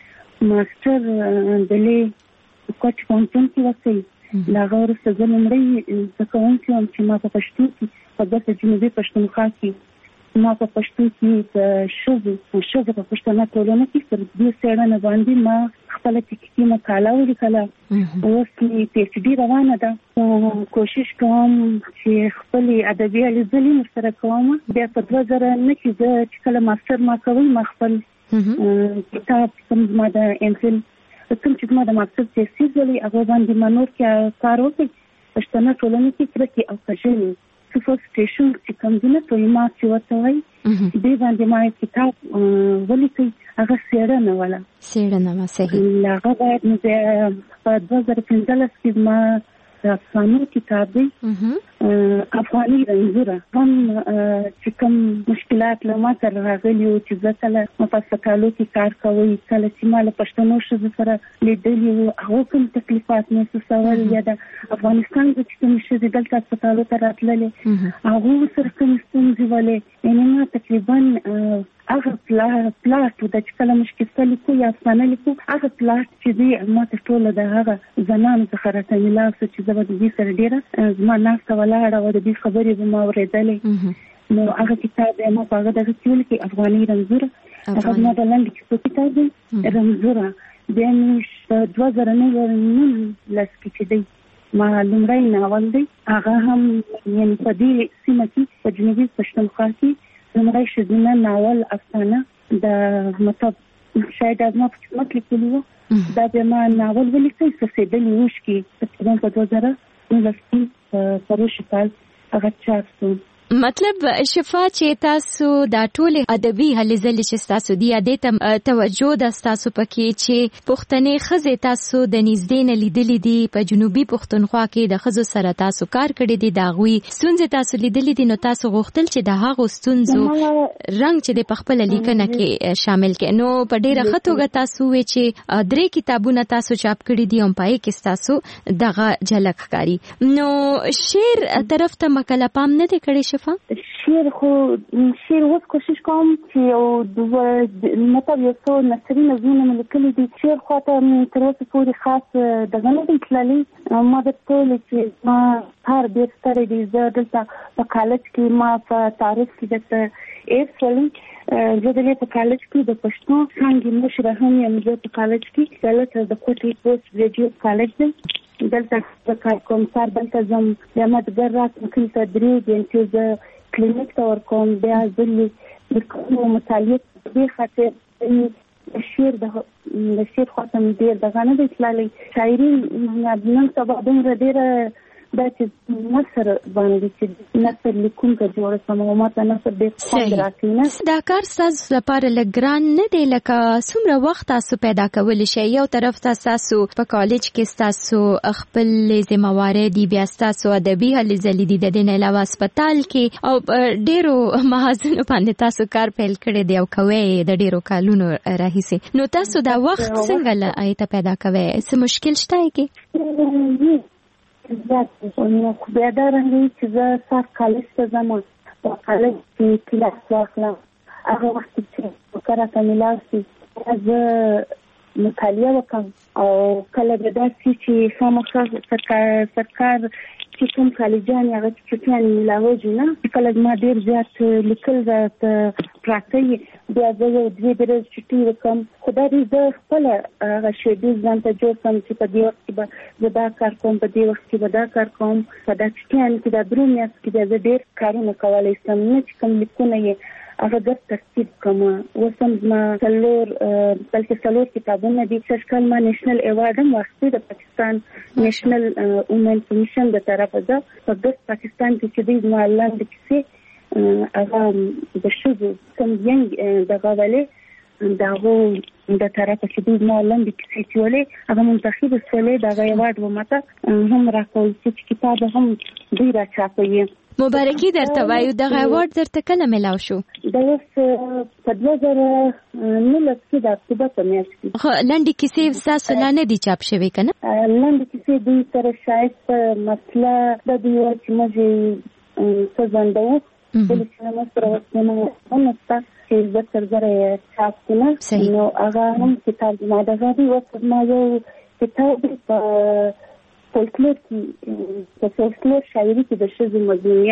H: ماستر دلې کوټ پونتن کې وکړي دا غوړ څه زموږی څه کوم چې ما په پښتو کې په دغه جنوبي پښتونخوا کې ما په پښتو کې شوزو شوزو په پښتنه ټولنه کې تر دې سره باندې ما خپل تکتیکی مقاله ولیکله اوس می پی ایچ ډي روانه ده کوشش کوم چې خپل ادبي لیدلې سره کوم بیا په دوه زره نه کې چې کله ماستر ما کوي ما خپل کتاب کوم ما د انفل کوم چې ما د ماستر تیسیز ولې هغه باندې منور کې کار وکړ پښتنه ټولنه کې ترکي او کژنی څو سټیشن چې کوم دنه ته ما چې وته وای دې باندې ما کتاب ولیکي هغه سیړنه ولا
R: سیړنه ما صحیح
H: هغه باید مې په دوه زره پنځلس کې ما افغاني کتاب دی افغاني رنځره هم چې کوم مشکلات له ما سره راغلي او چې زه کله په سکالو کې کار کوي کله چې ما له پښتنو شو سره لیدلې او هغه کوم تکلیفات مې سوال یا د افغانستان چې کوم شي دلته سکالو ته راتللې هغه سره کوم ستونزې ولې یعنی ما تقریبا هغه پلاټ د چې کله مشکسته لیکو یا افسانه لیکو هغه پلاټ چې دی ما ته ټوله د هغه زنانو څخه راته میلاو شو چې زه به د دې سره ډېره زما ناسته ولاړه وه د دې خبرې به ما اورېدلې نو هغه کتاب یې ما په هغه دغه کې ولیکي افغاني رمزوره هغه زما د لنډې کیسو کتاب دی رمزوره بیا مې دوه زره نولس کې چې دی ما لومړی ناول دی هغه هم یعنې په دې سیمه کې په جنوبي پښتونخوا کې لومړی ښځینه ناول افسانه د مطلب شاید از ما په قسمت لیکلي وو دا بیا ما ناول ولیکئ څڅېدلي اوښ کې تقریبا په دوه زره نولس کې په روشي کال هغه چاپ شو.
R: مطلب شفا چې تاسو دا ټولې ادبي هلې ځلې چې تاسو دی دې ته توجه د تاسو پکې چې پښتنې ښځې تاسو د نږدې نه لیدلې دي په جنوبي پښتونخوا کې د ښځو سره تاسو کار کړی دی د هغوی ستونزې تاسو لیدلې دي نو تاسو غوښتل چې د هغو ستونزو رنګ چې د پخپله لیکنه کې شامل کړي نو په ډېره ښه توګه تاسو ووایئ چې درې کتابونه تاسو چاپ کړي دي او په هغې کې ستاسو دغه جھلک ښکاري نو شعر طرف ته مکله پام نه دی کړی
H: شعر خو شعر اوس کوشش کوم چې یو مطلب یو څو نثري نظمونه مې لیکلي دي شعر خواته مې تر اوسه پورې خاص دغه نه دی تللی ما درته ویلې چې ما هر ډېر ستړی دی زه دلته په کالج کې ما په تعریف کې درته ایس ویلي زه دلې په کالج کې د پښتو څانګې مشره هم یم زه په کالج کې دلته د کوټې پوسټ ګریجویټ کالج دی دلته د کار کوم سار دلته ځم بیا مدګر رات مکلي ته درې ګنټې زه کلینیک ته ورکوم بیا ځلې د کومو مطالعې په دې خاطر شعر د شعر خواته مې ډېر دغه نه دی تللی شاعري نن سبا دومره ډېره دا چې نثر باندې چې نثر لیکونکه جوړه شم او ما ته نثر ډېر خوند راکوي نه
R: دا کار ستاسو لپاره لږ ګران نه دی لکه څومره وخت تاسو پیدا کولی شئ یو طرف ته ستاسو په کالج کې ستاسو خپلې ذمهوارۍ دي بیا ستاسو ادبي هلې ځلې دي د دې نه علاوه هسپتال کې او ډېرو محاذونو باندې تاسو کار پیل کړی دی او کوئ د ډېرو کالونو راهیسې نو تاسو دا وخت څنګه له هغې ته پیدا کوئ څه مشکل شته کې
H: زیات نو بیا دا رنګوي چې زه سار کالج ته ځم په کالج کې کلاس واخلم هغه وخت چې موقع راته میلاو شي زه مطالعه وکړم او کله به داسې چې خامخا سرکار چې کوم کالجان هغه چټیان میلاوږي نه کله ما ډېر زیات لیکل راته پراته وي بیا زه یو دوې درې چټي وکړم خو دا دې زه خپله هغه شیډول ځان ته جوړ کړم چې په دې وخت کې به زه دا کار کوم په دې وخت کې به دا کار کوم په دا چټیانو کې دا درې میاشتې کې بیا زه ډېر کارونه کولی شم نه چې کوم لیکونه یې هغه ګډ ترتیب کړم اوس هم زما څلور بلکې څلور کتابونه دي سږ کال ما نیشنل ایوارډ هم واخیستی د پاکستان نیشنل وومن کمیشن د طرفه ده په ګډ پاکستان کې چې دوی زما لاندې کیسې هغه د ښځو کوم ینګ دغه ولې د هغو د طرفه چې دوی زما لاندې کیسې چې ولې هغه منتخبه شولې د هغه ایوارډ به ماته هم راکول چې کتاب هم دوی راچاپوي
R: مبارکي درته وایو دغه ایوارډ درته کله میلاو شو
H: دا اوس په دوه زره نولس کې د اکتوبر په میاشت کې
R: خو لنډې کیسې ستاسو لا نه دي چاپ شوې که نه
H: لنډې کیسې دوی سره شاید په مسله د دوی وایي چې موږ یې څه ځنډوو بلې چې موږ سره وسلمه هم نشته چې زه تر زره یې چاپ کړم نو هغه هم کتاب زما دغه دی اوس زما یو کتاب دی په فولکلور کې په فولکلور شاعري کې د ښځو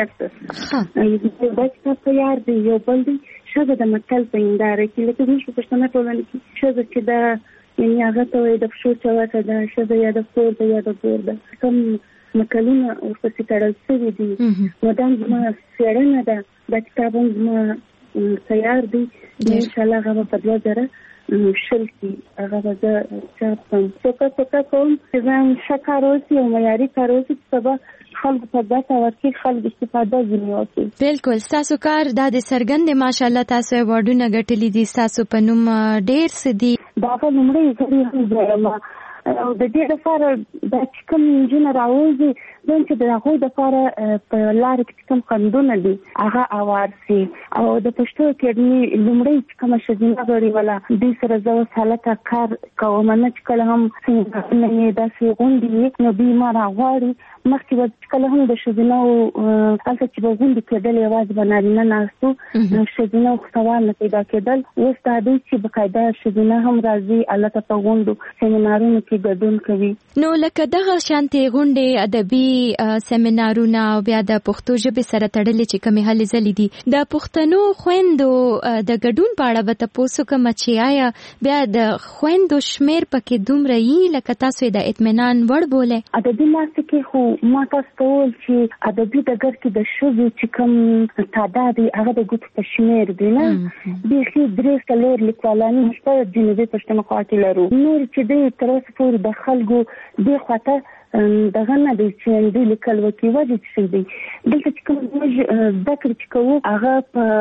H: مظلومیت دا کتاب تیار دی یو بل دی ښځه د متل په هنداره کې لکه زموږ په پښتنه ټولنه کې ښځه چې ده یعنې هغه ته وایي د پښو چوکه ده ښځه یا د کور ده یا د ګور ده کوم متلونه ورپسې تړل شوي دي نو دا زما څېړنه ده دا کتاب هم زما تیار دی انشاءالله هغه به په دوه زره شل کې هغه به زه چاپ کړم څوکه څوکه کوم چې زه ښه کار وشي او معیاري کار وشي چې سبا خلکو ته ګټه ورکړي خلک استفاده ځینې وکړي
R: بلکل ستاسو کار دا د څرګند دی ماشاءالله تاسو ایوارډونه ګټلي دي ستاسو په نوم ډېر څه دي
H: د هغه لومړی ځل هم زه یم او د دې لپاره دا چې کوم انجن راوځي دوی چې د هغوی دپاره په لاره کې کوم خنډونه دي هغه اوار سي او د پښتو اکیډمي لومړی چې کومه ښځینه غړي وله دوی سره زه اوس هلته کار کوم نه چې کله هم څنګه یې داسې غونډې نو دوی ما راغواړي مخکې به چې کله هم د ښځینهو هلته چې به غونډې کېدل یوازې به نارینه ناستو نو ښځینهو سوال نه پیدا کېدل اوس دا دی چې بقاعده ښځینه هم راځي هلته په غونډو سیمینارونو کې ګډون کوي.
R: نو لکه دغه شانتې غونډې ادبي سیمینارونه او بیا د پښتو ژبې سره تړلې چې کومې هلې ځلې دي د پښتنو خویندو د ګډون په اړه به تاسو کوم چې آیا بیا د خویندو شمیر پکې دومره یي لکه تاسو یې د اطمینان وړ بولئ؟
H: ادبي ناستې کې خو ما تاسو ته وویل چې ادبي ډګر کې د ښځو چې کوم تعداد دی هغه د ګوتو په شمیر دی نه بیخي درې څلور لیکوالانې موږ په جنوبي پښتونخوا کې لرو نور چې دی تر اوسه پورې د خلکو دې خواته دغه نه دی چې دوی لیکل وکړي وجه څه دی دلته چې کوم موږ زده کړې چې کوو هغه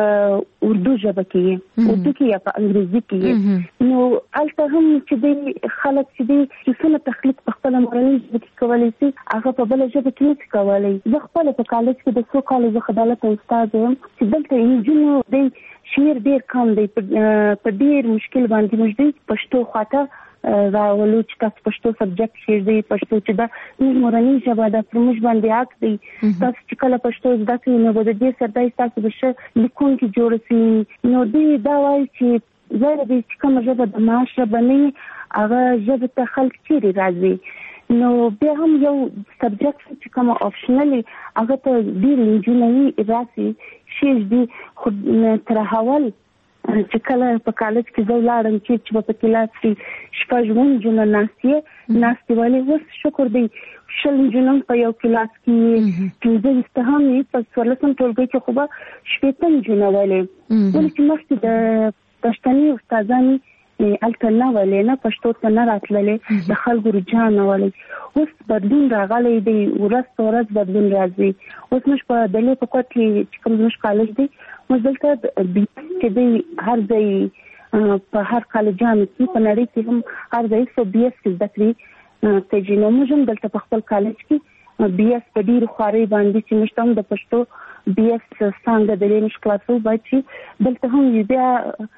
H: په اردو ژبه کې اردو کې یا په انګریزي کې نو هلته هم چې دی خلک چې دی چې څونه تخلیق په خپله مورنۍ ژبه کې کولی شي هغه په بله ژبه کې نشي کولی. زه خپله په کالج کې د څو کالو زه خدالته استاد یم چې دلته نجونو دی شمیر ډېر کم دی په ډېر مشکل باندې موږ دی پښتو خواته راولو چې تاسو پښتو سبجیکټ شي دی پښتو چې دا موږ مورنۍ ژبه ده پر موږ باندې حق دی تاسو چې کله پښتو زده کوئ نو به د دې سره دی تاسو به ښه لیکونکي جوړ شئ نو دوی دا وایي چې ظاهره دی چې کومه ژبه د معاش ژبه نه وي هغه ژبې ته خلک چیرې راځي نو بیا هم یو سبجیکټ چې کومه آپشنل هغه ته ډېرې نجونې راسي شیش دي خو تر هول چې کله په کالج کې زه ولاړم چې په کلاس کې شپږ نجونې ناستې ناستې ولې اوس شکر دی شل نجونې په یو کلاس کې پنځه ویشت هم وي په څوارلسم ټولګي کې خو به شپېته نجونې ولې ولې چې مخکې د پښتني استادانې هلته نه ولې نه پښتو ته نه راتللې د خلکو رجحان نه ولې اوس بدلون راغلی دی ورځ په ورځ بدلون راځي اوس موږ په دلې په کوټ کې چې کوم زموږ کالج دی موږ دلته چې دی هر ځای په هر کالجانو کې په نړۍ کې هم هر ځای څو بي ایس زده کړي کېږي نو موږ هم دلته په خپل کالج کې بي ایس په ډېرو خوارۍ باندې چې موږ ته هم د پښتو بي ایس څانګه دلې موږ خلاصو باید چې دلته هم بیا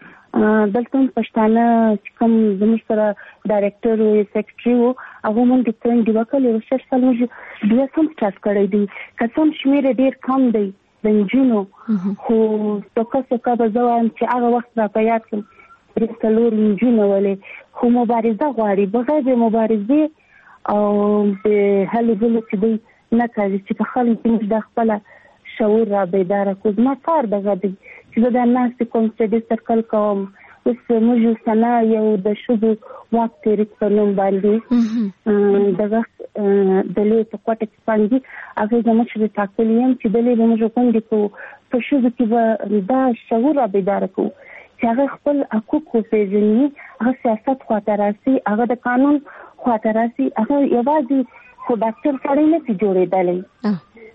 H: دلته هم پښتانه چې کوم زموږ سره ډایرکټر و یا سیکرټري و هغه مونږ د ټرېنډ وکړل یو شل سال موږ بیا هم سټارټ کړی دی که څه هم شمېر ډېر کم دی د نجونو خو څوکه څوکه به زه وایم چې هغه وخت را په یاد کړم درې څلور نجونې ولې خو مبارزه غواړي بغیر د مبارزې او د هلې ځلې چې دی نه کوي چې په خلکو کې موږ د خپله شعور را بیداره کړو زما کار دغه دی چې زه د ناستې کوم سټډي سرکل کوم اوس موږ سنا یو د ښځو واک تحریک په نوم باندې دغه دلې په کوټه کې باندې هغه زموږ چې ټاکلي یم چې دلې به موږ غونډې کوو په ښځو کې به دا شعور را بیداره کوو چې هغه خپل حقوق وپېژني هغه سیاست خواته راسي هغه د قانون خواته راسي هغه یوازې خو ډاکټر سړی نه شي جوړېدلی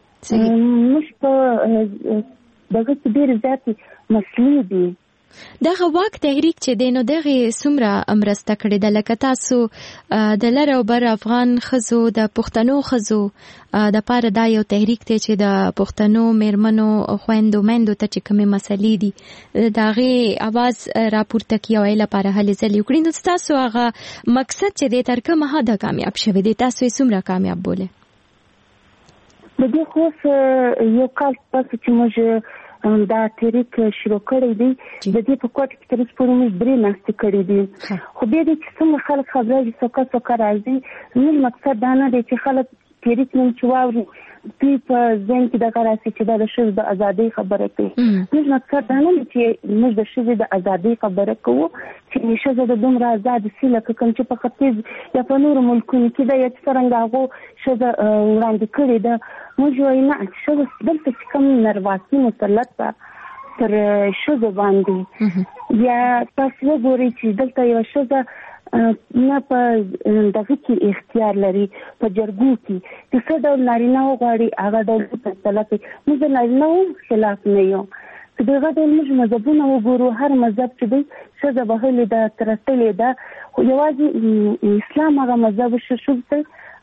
H: موږ په دغه کې ډېرې زیاتې مسلې دي
R: دغه واک تحریک چې دی نو دغه څومره مرسته کړې ده لکه تاسو د لر او بر افغان ښځو د پښتنو ښځو د پاره دا یو تحریک دی چې د پښتنو میرمنو خویندو میندو ته چې کومې مسلې دي د هغې اواز راپورته کړي او یې لپاره هلې ځلې وکړي نو ستاسو هغه مقصد چې دی تر کومه حده کامیاب شوی دی تاسو یې څومره کامیاب بولئ؟
H: د دې خو یو کال پس چې موږ دا تحریک شروع کړی دی د دې په کوټه کې تر اوسه پورې موږ درې ناستې کړې دي خو بیا دې چې څومره خلک خبره دي څوکه څوکه راځي زموږ مقصد دا نه دی چې خلک تحریک نوم چې واوري دوی په ذهن کې دغه راسي چې دا د ښځو د ازادۍ خبره کوي زموږ مقصد دا نه دی چې موږ د ښځې د ازادۍ خبره کوو چې ښځه د دومره ازاده سي لکه کوم چې په ختیځ یا په نورو ملکونو کې ده یا چې څرنګه هغو ښځه وړاندې کړې ده موږ وایو نه ښځه دلته چې کوم نرواکي مسلط ده پر ښځو باندې یا تاسو وګورئ چې دلته یوه ښځه نه په دغه کې اختیار لري په جرګو کې چې څه ډول نارینه وغواړي هغه ډول فیصله کوي موږ د نارینهو خلاف نه یو چې دغه ډول موږ مذهبونه وګورو هر مذهب چې دی ښځه وهلې ده ترټلې ده خو یوازې اسلام هغه مذهب ښځو ته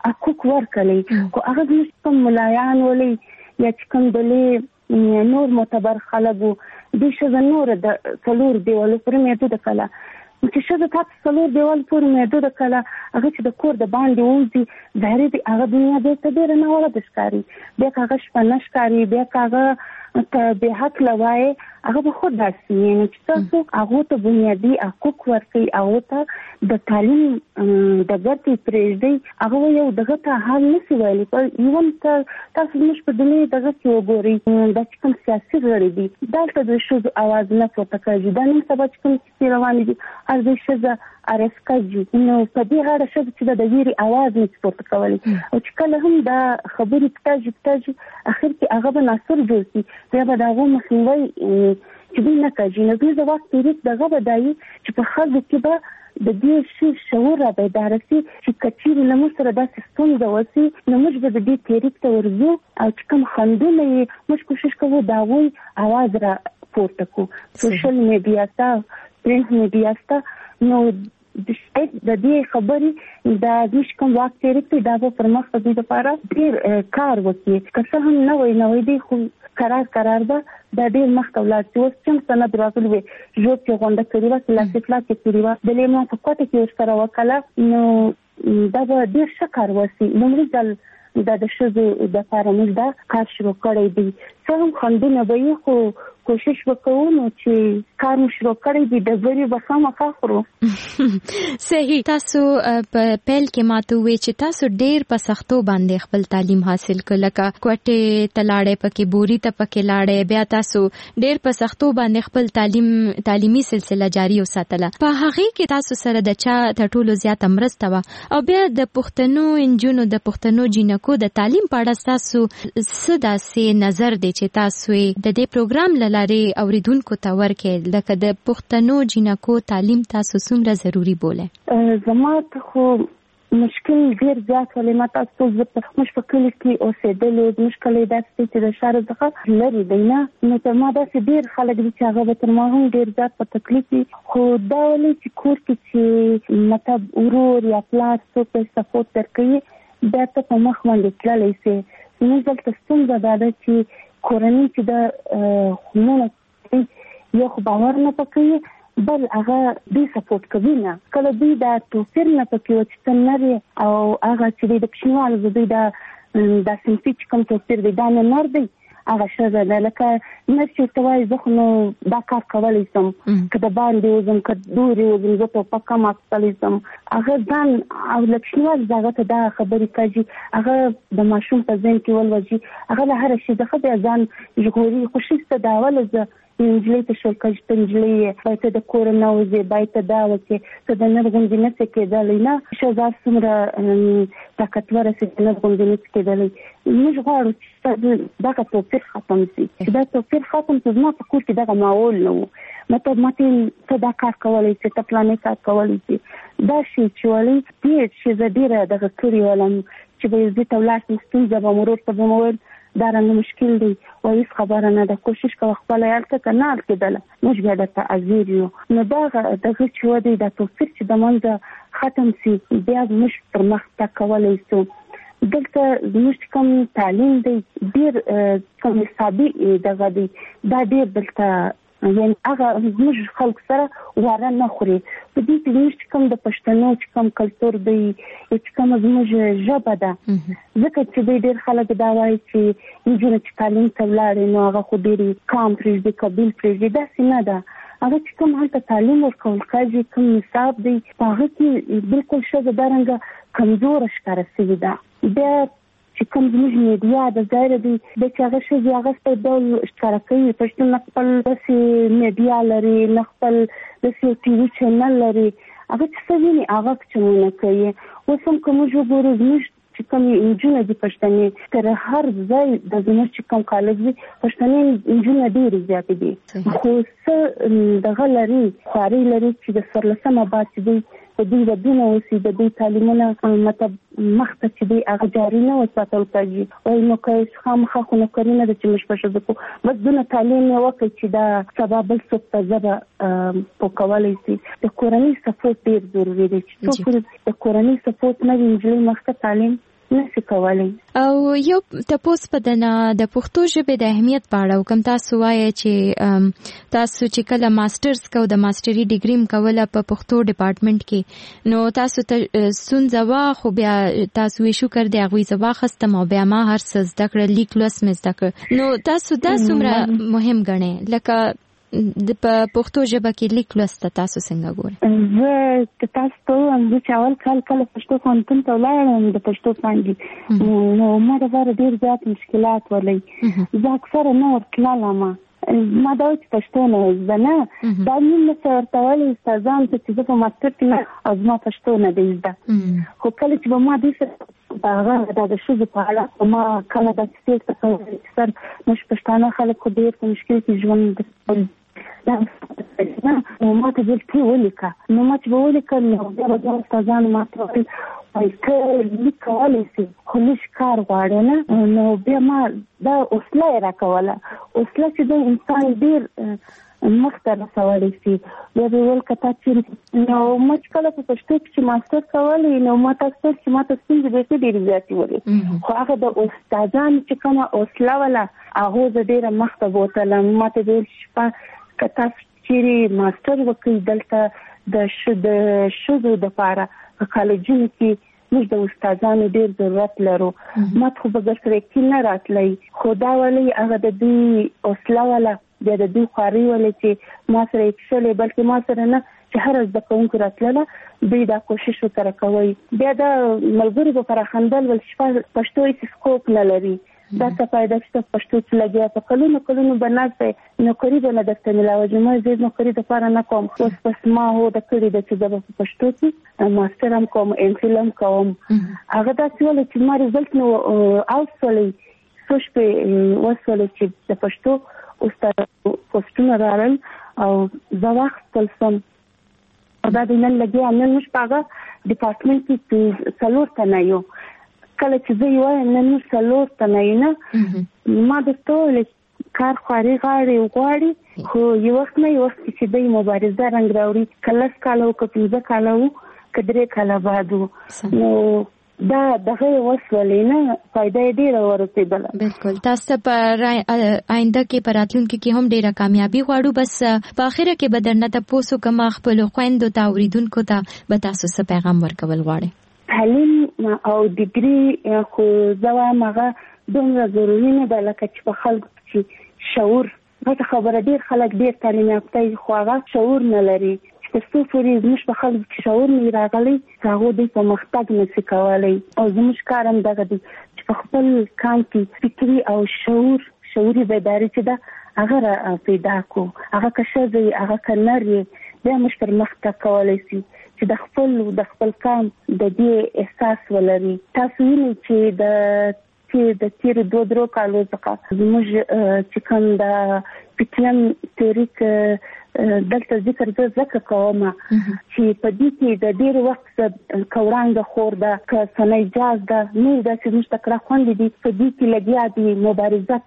H: حقوق ورکړي خو هغه د کوم ملایان ولې یا چې کوم دلې نور معتبر خلکو د شزه نور د څلور دیوالو پرې مېده د کلا چې شزه تاسو څلور دیوال پرې مېده د کلا هغه چې د کور د باندې وځي ظاهري دی هغه دنیا د ډېر نه ولا د ښکاری بیا هغه شپه نشکاری بیا هغه ته به حق لوي هغه به خود داسي نه چې تاسو هغه ته بنیادی حقوق ورکړي هغه ته د تعلیم د ګټې پرېږدي هغه یو دغه ته حال نشي ویلي پر ایون تاسو مش په دنیا دغه کې وګورئ د کوم سیاسي غړي دي دلته د شوز आवाज نه پورته کوي دا نن سبا چې کوم روان دي ارزه شزه ارسکاجي نو په دې اړه چې د ویري आवाज نه پورته کوي او چې کله هم دا خبرې پټاجي پټاجي اخر کې هغه به ناصر جوړ شي بیا به دا مخنیوي چې دوی نه کوي نو دوی د وخت تیریک دغه بدایي چې په خلکو کې به د دې شی شعور را بیدار شي چې کچېرې له موږ سره داسې ستونزه وشي نو موږ به د دې تیریک ته ورځو او چې کوم خنډونه یې موږ کوشش کوو د هغوی اواز را پورته کړو سوشل میډیا ته پرنټ میډیا ته نو د دې خبرې د دې کوم وخت تیریک دا به پر مخ د دې لپاره ډېر کار وکړي که څه هم نه وي نه وي دی خو قرار قرار ده د دې مختولات چې اوس څنګه سند راغلی وي جو چې غونډه کړې و چې لاسه فلاټ کړې و د لیمو په کوټه کې ورسره وکړه نو دا به ډېر ښه کار وسی لومړی ځل دا د شذو د لپاره موږ دا کار شروع کړی دی څنګه خندونه به خو کوشش وکړو نو چې کار شروع کړی دی د غوړي بخامه کاخرو
R: صحیح تاسو په پیل کې ماته وی چې تاسو ډېر په سختو باندې خپل تعلیم حاصل کړل لکه کوټه تلاړې پکې بوري ته پکې لاړې بیا تاسو ډېر په سختو باندې خپل تعلیم تعلیمي سلسله جاری وساتله په هغه کې تاسو سره د چا ټولو زیات مرسته وا او بیا د پښتنو انجونو د پښتنو جنکو د تعلیم په اړه تاسو صدا سي نظر دی چې تاسو د دې پروګرام لاري اوریدونکو ته ورکې لکه د پښتنو جنکو تعلیم تاسو څومره ضروری بوله
H: زما ته خو مشکل ډیر زیات ولې ما تاسو زه په مش په کلی کې اوسېدل مشکل داسې چې د شهر څخه لري دی نه نو ته ما داسې ډیر خلک دي چې هغه تر ما هم ډیر زیات په تکلیف خو دا ولې چې کور کې چې مطلب ورور یا پلاس څه سپورټ درکوي دا ته په مخ باندې تللی سي نو دلته ستونزه دا ده چې کورنۍ چې د خمونه یو خو باور نه پکوي بل هغه دوی سپورټ کوي نه کله دوی دا توفیر نه پکوي چې څنګه او هغه چې د پښینوال دوی دا د سنفیچ کوم توفیر دی دا نه نور دی هغه شزه ده لکه نشي توای زه نو دا کار کولای سم کله باندې وزم کله دوري وزم زه په پکا ماستلی سم هغه ځان او لکشنوال زغه ته دا خبرې کوي هغه د ماشوم په ځین کې ولوجي هغه له هر شي دغه د ځان ژغوري خوشسته دا ولزه انجلې ته شو کج تنجلې باید د کورونه وځي باید دا وکي څه د نرګم دي نه څه کېدل نه شزار څومره طاقتور سي د نرګم دي نه څه کېدل موږ غواړو چې دا توپیر ختم شي دا توپیر ختم شي نو په کور کې دا معول نه مطلب ماته څه دا کار کولای شي ته پلانې کار کولای شي دا شي چې ولې دې چې زديره دغه کړی ولم چې به زه ته لاس مستنځه به مرور ته بمول دا رنګ مشکل دی او هیڅ خبره نه ده کوشش کوه خپل یالته کنال کېدل موږ بیا د تعذير یو نو دا دغه چې ودی د توفیر چې د منځ ختم سي بیا موږ پر مخ تا کولای شو دلته موږ کوم تعلیم دی ډیر کوم حسابي دغه دی دا ډیر دلته یعنی هغه موږ خلک سره واره نه خوري په دې کې موږ کوم د پښتنو چې کوم کلچر دی چې کوم زموږ ژبه ده ځکه چې ډېر خلک دا وایي چې انجونې چې تعلیم ته ولاړې نو هغه خو ډېرې کام پرېږدي قبیل پرېږدي داسې نه ده هغه چې کوم هلته تعلیم ورکول کېږي کوم نصاب دی په هغه کې بالکل ښځه دارنګه کمزوره ښکاره سوې ده بیا چې کوم زموږ میډیا د ظاهر دی د چې هغه ښځې هغه په ډول ښکاره کوي پښتون نه خپل داسې میډیا لري نه خپل داسې ټي وي چینل لري هغه چې څه ویني هغه چمونه کوي اوس هم که موږ وګورو زموږ چې کوم انجونې دي پښتنې تر هر ځای د زموږ چې کوم کالج دي پښتنې انجونې ډېرې زیاتې دي خو څه دغه لري خوارۍ لري چې د څوارلسمه بعد چې دوی په دوی ودونه اوسي د دوی تعلیمونه مطلب مخته چې دوی هغه جاري نه وساتل کېږي او نو که خامخا خو نوکري نه ده چې موږ په ښځو کوو بس دونه تعلیم یې وکړي چې دا سبا بل څوک ته ژبه پوکولی شي د کورنۍ سپورټ ډېر ضروري دی چې څوک د کورنۍ سپورټ نه وي نجلۍ مخته تعلیم نشي کولای.
R: او یو تاسو په دنا د پښتو ژبې د اهمیت په اړه کوم تاسو وایي چې تاسو چې کله ماسترز کو د ماستري ډیګري کوله په پښتو ډپارټمنټ کې نو تاسو ته سنځوا خو بیا تاسو یې شکر دی هغه زوا خستم او بیا ما هر څه زده کړل لیک لوس مې زده کړ نو تاسو دا څومره مهم ګڼئ لکه د پښتو ژبه کې لیک لوست تاسو څنګه ګورئ؟
H: زه تاسو ته هم چې اول کال کله پښتو پوهنتون ته ولاړم د پښتو څانګې نو ما دغه ډېر زیات مشکلات ولې زه اکثره نه ورتللم ما دا چې پښتو نه زده نه دا نیم څه ورته ویل استادان ته چې زه په ماسټر کې نه او زما پښتو نه دی زده خو کله چې به ما دې سره هغه دا د ښځو په اړه ما کله داسې فکر کولی چې سر موږ پښتانه خلک خو ډېر په مشکل کې ژوند دا نو ما ته دلته ولیکه نو ما چې به ولیکل نو بیا به دا استادانو ما ته ویل وایي ته لیک کولی شي خو لږ کار غواړې نه نو بیا ما دا اوسله یې راکوله اوسله چې د انسان ډېر مخته رسولی شي بیا به ویل که تا چې نو ما چې کله په پښتو کې چې ماسټر کولی نو ما ته ستل چې ما ته ستونزې بیخي ډېرې زیاتې ولې خو هغه د استادانو چې کومه اوسله وله هغو زه ډېره مخته بوتلم ما ته ویل شپه که تاسو چیرې ماسټر وکړئ دلته د ښځو دپاره په کالجونو کې موږ د استادانو ډېر ضرورت لرو ما ته خو به درسره یقین نه راتلی خو دا ولې هغه د دوی حوصله وله بیا د دوی خوارۍ ولې چې ما سره یې کښلې بلکې ما سره نه چې هره زده کوونکو راتلله دوی دا کوشش ورسره کوئ بیا دا ملګري به په راخندل ول چې پښتو هېڅ سکوپ نه لري دا څه فایده چې پښتو چې لګیا په کلونو کلونو به ناست نوکري به نه درته میلاوه زما زه نوکري دپاره نه کوم اوس بس ما هوډه کړې ده چې زه به په پښتو کې ماسټر هم کوم ام فل هم کوم هغه داسې ولې چې ما رزلټ مې اوسولی څو شپې وسولې چې د پښتو استاد پوسټونه راغلل او زه واخیستل سم دا د نن لګیا نن موږ په هغه ډپارټمنټ کې څلور تنه یو کله چې زه یې وایم نن موږ څلور تنه یو نه ما درته وویل کار خواري غواړي غواړي خو یو وخت نه یو وخت چې دوی مبارزه رنګ راوړي که لس کاله وو که پنځه کاله وو که درې کاله بعد وو نو دا دغه وسولې نه فایده یې ډېره ورسېدله
R: بالکل تاسو په آینده کې په راتلونکي کې هم ډېره کامیابي غواړو بس په اخره کې به درنه تپوس وکړم خپلو خویندو ته اورېدونکو ته به تاسو څه پیغام ورکول غواړئ
H: تعلیم او ډیګري خو زه وایم هغه دومره ضروري نه ده لکه چې په خلکو کې شعور غټه خبره ډېر خلک ډېر تعلیم یافته خو هغه شعور نه لري چې تر څو پورې زموږ په خلکو کې شعور نه وي راغلی هغوی دوی پرمختګ نشي کولی او زموږ کار هم دغه دی چې په خپل کام کې فکري او شعور شعوري بیداري چې ده هغه را پیدا کړو هغه که ښځه وي هغه که نر وي بیا موږ پرمختګ کولی شي چې د خپل د خپل کام د دې احساس ولري تاسو وینئ چې د چې د تیرو دوه درو کالو څخه زموږ چې کوم د پی ټي ایم تحریک دلته ذکر زه ځکه کوم چې په دې کې د ډېر وخت که وړانګه خور ده که سنی جاز ده نور داسې زموږ تکړه خویندې دي په دې کې لګیا دي مبارزه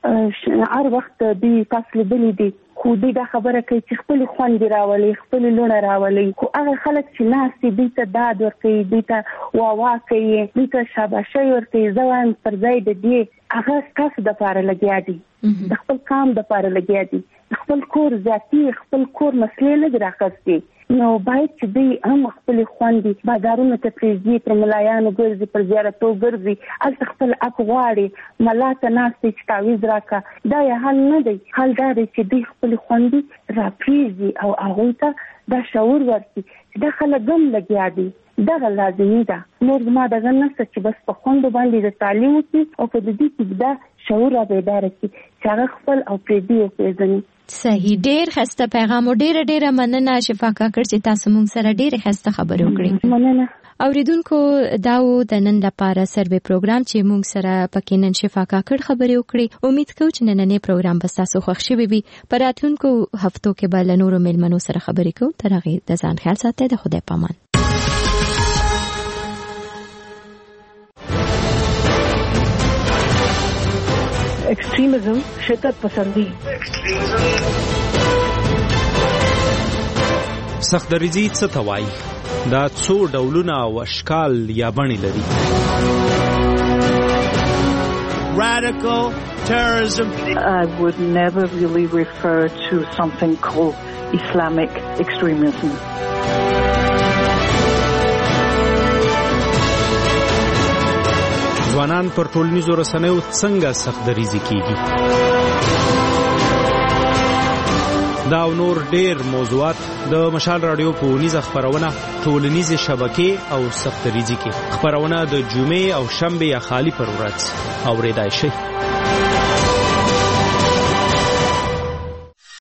H: کوي هر وخت دوی تاسو لیدلي دي خو دوی دا خبره کوي چې خپلې خویندې راولي خپلې لوڼه راولي خو هغه خلک چې ناست دي دوی ته داد ورکوي دوی ته واوا کوي دوی ته شاباشۍ ورکوي زه وایم پر ځای د دې هغه ستاسو دپاره لګیا دي د خپل کام دپاره لګیا دي د خپل کور ذاتي خپل کور مسلې نه دي راخیستې نو باید چې دوی هم خپلې خویندې بازارونو ته پرېږدي پر ملایانو ګرځي پر زیارتو ګرځي هلته خپل حق غواړي ملا ته ناست دی چې تعویض راکړه دا یې حل نه دی حل دا دی چې دوی خپلې خویندې راپرېږدي او هغوی ته دا شعور ورکړي چې دا خلک هم لګیا دي دغه لازمي ده نور زما دغه نشته چې بس په خویندو باندې د تعلیم وکړي او په دې کې دا شعور را بیداره کړي چې هغه خپل او پردي وپېژني
R: صحیح ډېر ښایسته پیغام او ډېره ډېره مننه شفا کاکړ چې تاسو موږ سره ډېرې ښایسته خبرې وکړې
H: مننه
R: اوریدونکو دا و د نن لپاره سروې پروګرام چې موږ سره پکې نن شفا کاکړ خبرې وکړې امید کوم چې نننې پروګرام به تاسو خوښ شوي وي په راتلونکو هفتو کې به له نورو میلمنو سره خبرې کوو تر هغې د ځان خیال ساتئ د خدای پامان
I: ایکسټریمزم شدت پسندی
J: سختدریځي څه ته وایي دا څو ډولونه او اشکال یا بڼې لري radical terrorism.
K: I would never really refer to something called Islamic extremism.
N: ځوانان پر ټولنیزو رسنیو څنګه سخت‌دریزي کیږي؟ دا او نور ډېر موضوعات د مشال رادیو په ونیزه خبرونه ټولنیزې شبکې او سخت‌دریزي کې خبرونه د جمعې او شنبه یا خالی پر ورځ اوریدای شي.